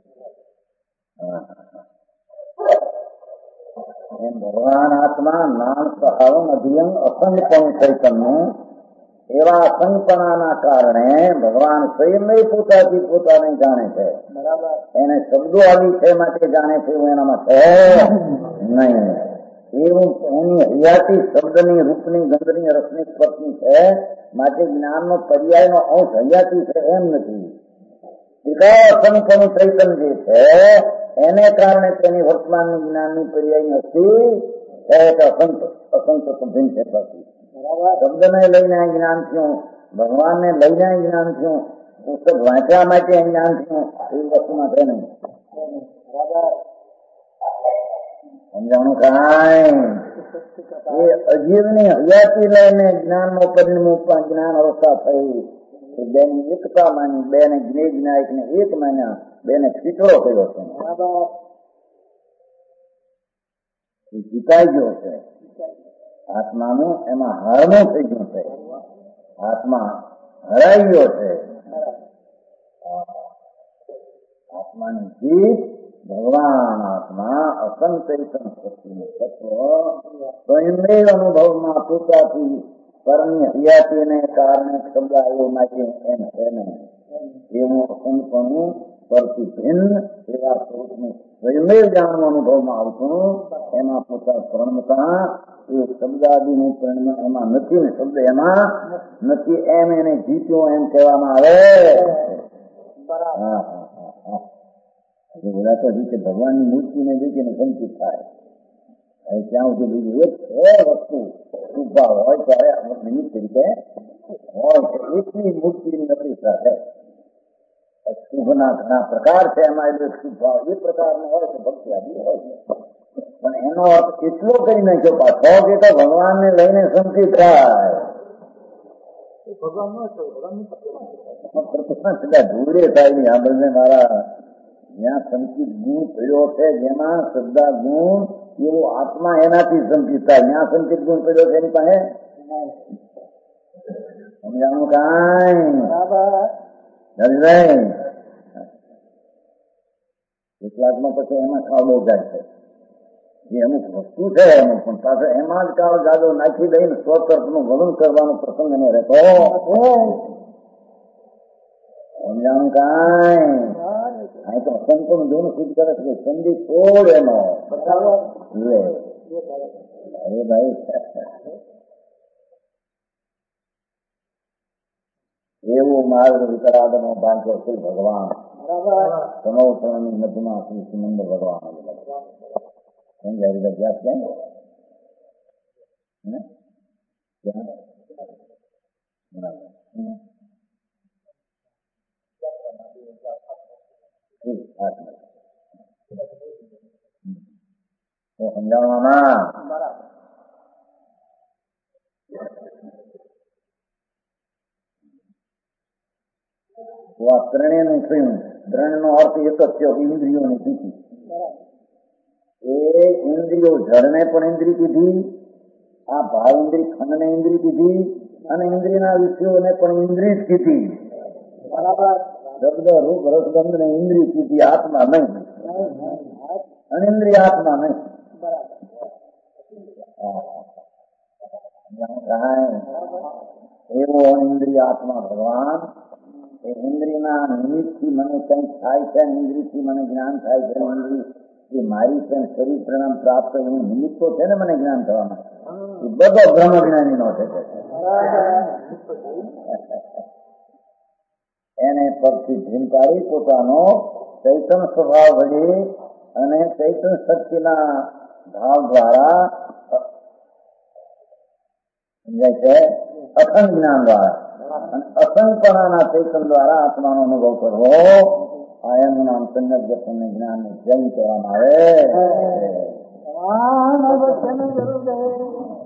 એમ ભગવાન આત્મા નામ સહાવન અધિયમ અસંગપણું ચૈતન્ય એવા અસંગપણાના કારણે ભગવાન સ્વયં પોતાથી પોતાને જાણે છે. એને શબ્દો આવી છે માટે જાણે છે એવું એનામાં છે નહીં. એવું એની હયાતી શબ્દની રૂપની ગંધની રસની સ્પર્શની છે માટે જ્ઞાનનો પર્યાયનો અંશ હયાતી છે એમ નથી. અસંગપણું ચૈતન્ય જે છે એને કારણે તેની વર્તમાનની જ્ઞાનની પર્યાયની હતી અસંત અસંત ભિન્ન છે. શબ્દને લઈને જ્ઞાન થયું, ભગવાનને લઈને જ્ઞાન થયું, પુસ્તક વાંચવા માટે જ્ઞાન થયું એવી વસ્તુમાં છે નહીં. સમજાણું કાંઈ એ અજીવની હયાતી લઈને જ્ઞાનનો પરિણમું પણ જ્ઞાન અવસ્થા થઈ. બેની એકતા માની, બે ને જ્ઞેય જ્ઞાયક ને એક માન્યા, બે ને ખીચડો કર્યો છે. જીતાઈ ગયો છે આત્માનું, એમાં હારમું થઈ ગયું છે. આત્મા હરાઈ ગયો છે. આત્માની જીત ભગવાન આત્મા અસંચૈતન શક્તિનું તત્વ સ્વયં અનુભવમાં પોતાથી પરમની હયાતીને કારણે શબ્દ આવ્યો માટે એમ છે નહીં. એવું અસંપનું પરથી ભિન્ન એવા સ્વરૂપનું સ્વયં જાણવું અનુભવમાં આવતું એમાં પોતા પ્રણમતા એ શબ્દાદિનું પરિણામ એમાં નથી ને શબ્દ એમાં નથી એમ એને જીત્યો એમ કહેવામાં આવે. હા હા હા હા બોલાતો કે ભગવાનની મૂર્તિને દેખીને સંકિત થાય. ત્યાં સુધી બીજું એક છે વસ્તુ શુભા હોય ત્યારે અમુક નિમિત્ત તરીકે હોય છે. એટલી મૂર્તિની અપેક્ષા છે. શુભના ઘણા પ્રકાર છે, એમાં એટલો શુભ ભાવ એ પ્રકારનો હોય તો ભક્તિ આદિ હોય છે. પણ એનો અર્થ એટલો કરી નાખ્યો પાછો કે તો ભગવાનને લઈને સંકિત થાય. ધૂરે થાય આ બંને મારા જ્યાં સંકિત ગુણ પડ્યો છે, જેમાં શ્રદ્ધા ગુણ એવો આત્મા એનાથી સંકિત થાય. જ્યાં સંકિત ગુણ પડ્યો છે એની પાસે સમજાણું કાંઈ કેટલાકમાં પછી એમાં કાવડો જાય છે. જે અમુક વસ્તુ છે અમુક પણ પાછળ એમાં જ કાળ જાદો નાખી દઈને સ્વતર્પનું વર્ણન કરવાનો પ્રસંગ એને રહેતો. સમજાણું કાંઈ અહીં તો અસંતનું જોનું સિદ્ધ કરે છે સંદીપ છોડ એનો લે અરે ભાઈ એવો માર્ગ વિકરાદનો બાંધો શ્રી ભગવાન સમોસણની મધ્યમાં શ્રી સિમંદર ભગવાન એમ કે હરિભાઈ ક્યાં ક્યાં સમજાવવામાં તો આ ત્રણેયનું થયું. ત્રણ નો અર્થ એક જ થયો ઇન્દ્રિયોની કીધી. એ ઇન્દ્રિયો જળને પણ ઇન્દ્રિય કીધી, આ ભાવ ઇન્દ્રિય ખંડને ઇન્દ્રિય કીધી અને ઇન્દ્રિયના વિષયોને પણ ઇન્દ્રિય જ કીધી. બરાબર. શબ્દ રૂપ રસગંધ ને ઇન્દ્રિય કીધી, આત્મા નહીં. અનિન્દ્રિય આત્મા નહીં. એવો ઇન્દ્રિય આત્મા ભગવાન એ ઇન્દ્રિયના નિમિત્તથી મને કંઈક થાય છે, ઇન્દ્રિયથી મને જ્ઞાન થાય છે. ઇન્દ્રિય એ મારી છે શરીર પરિણામ પ્રાપ્ત એવું નિમિત્તો છે ને મને જ્ઞાન થવામાં. એ બધો બ્રહ્મ જ્ઞાની નો છે. એને પરથી ઝીંકારી પોતાનો ચૈતન સ્વભાવ ભજી અને ચૈતન શક્તિના ભાવ દ્વારા સમજાય છે અખંડ જ્ઞાન દ્વારા અને અસંગપણાના ચૈતન દ્વારા આત્માનો અનુભવ કરવો. આ એનું નામ સંજ્ઞક દર્શન જ્ઞાન ની જૈન કહેવામાં આવે.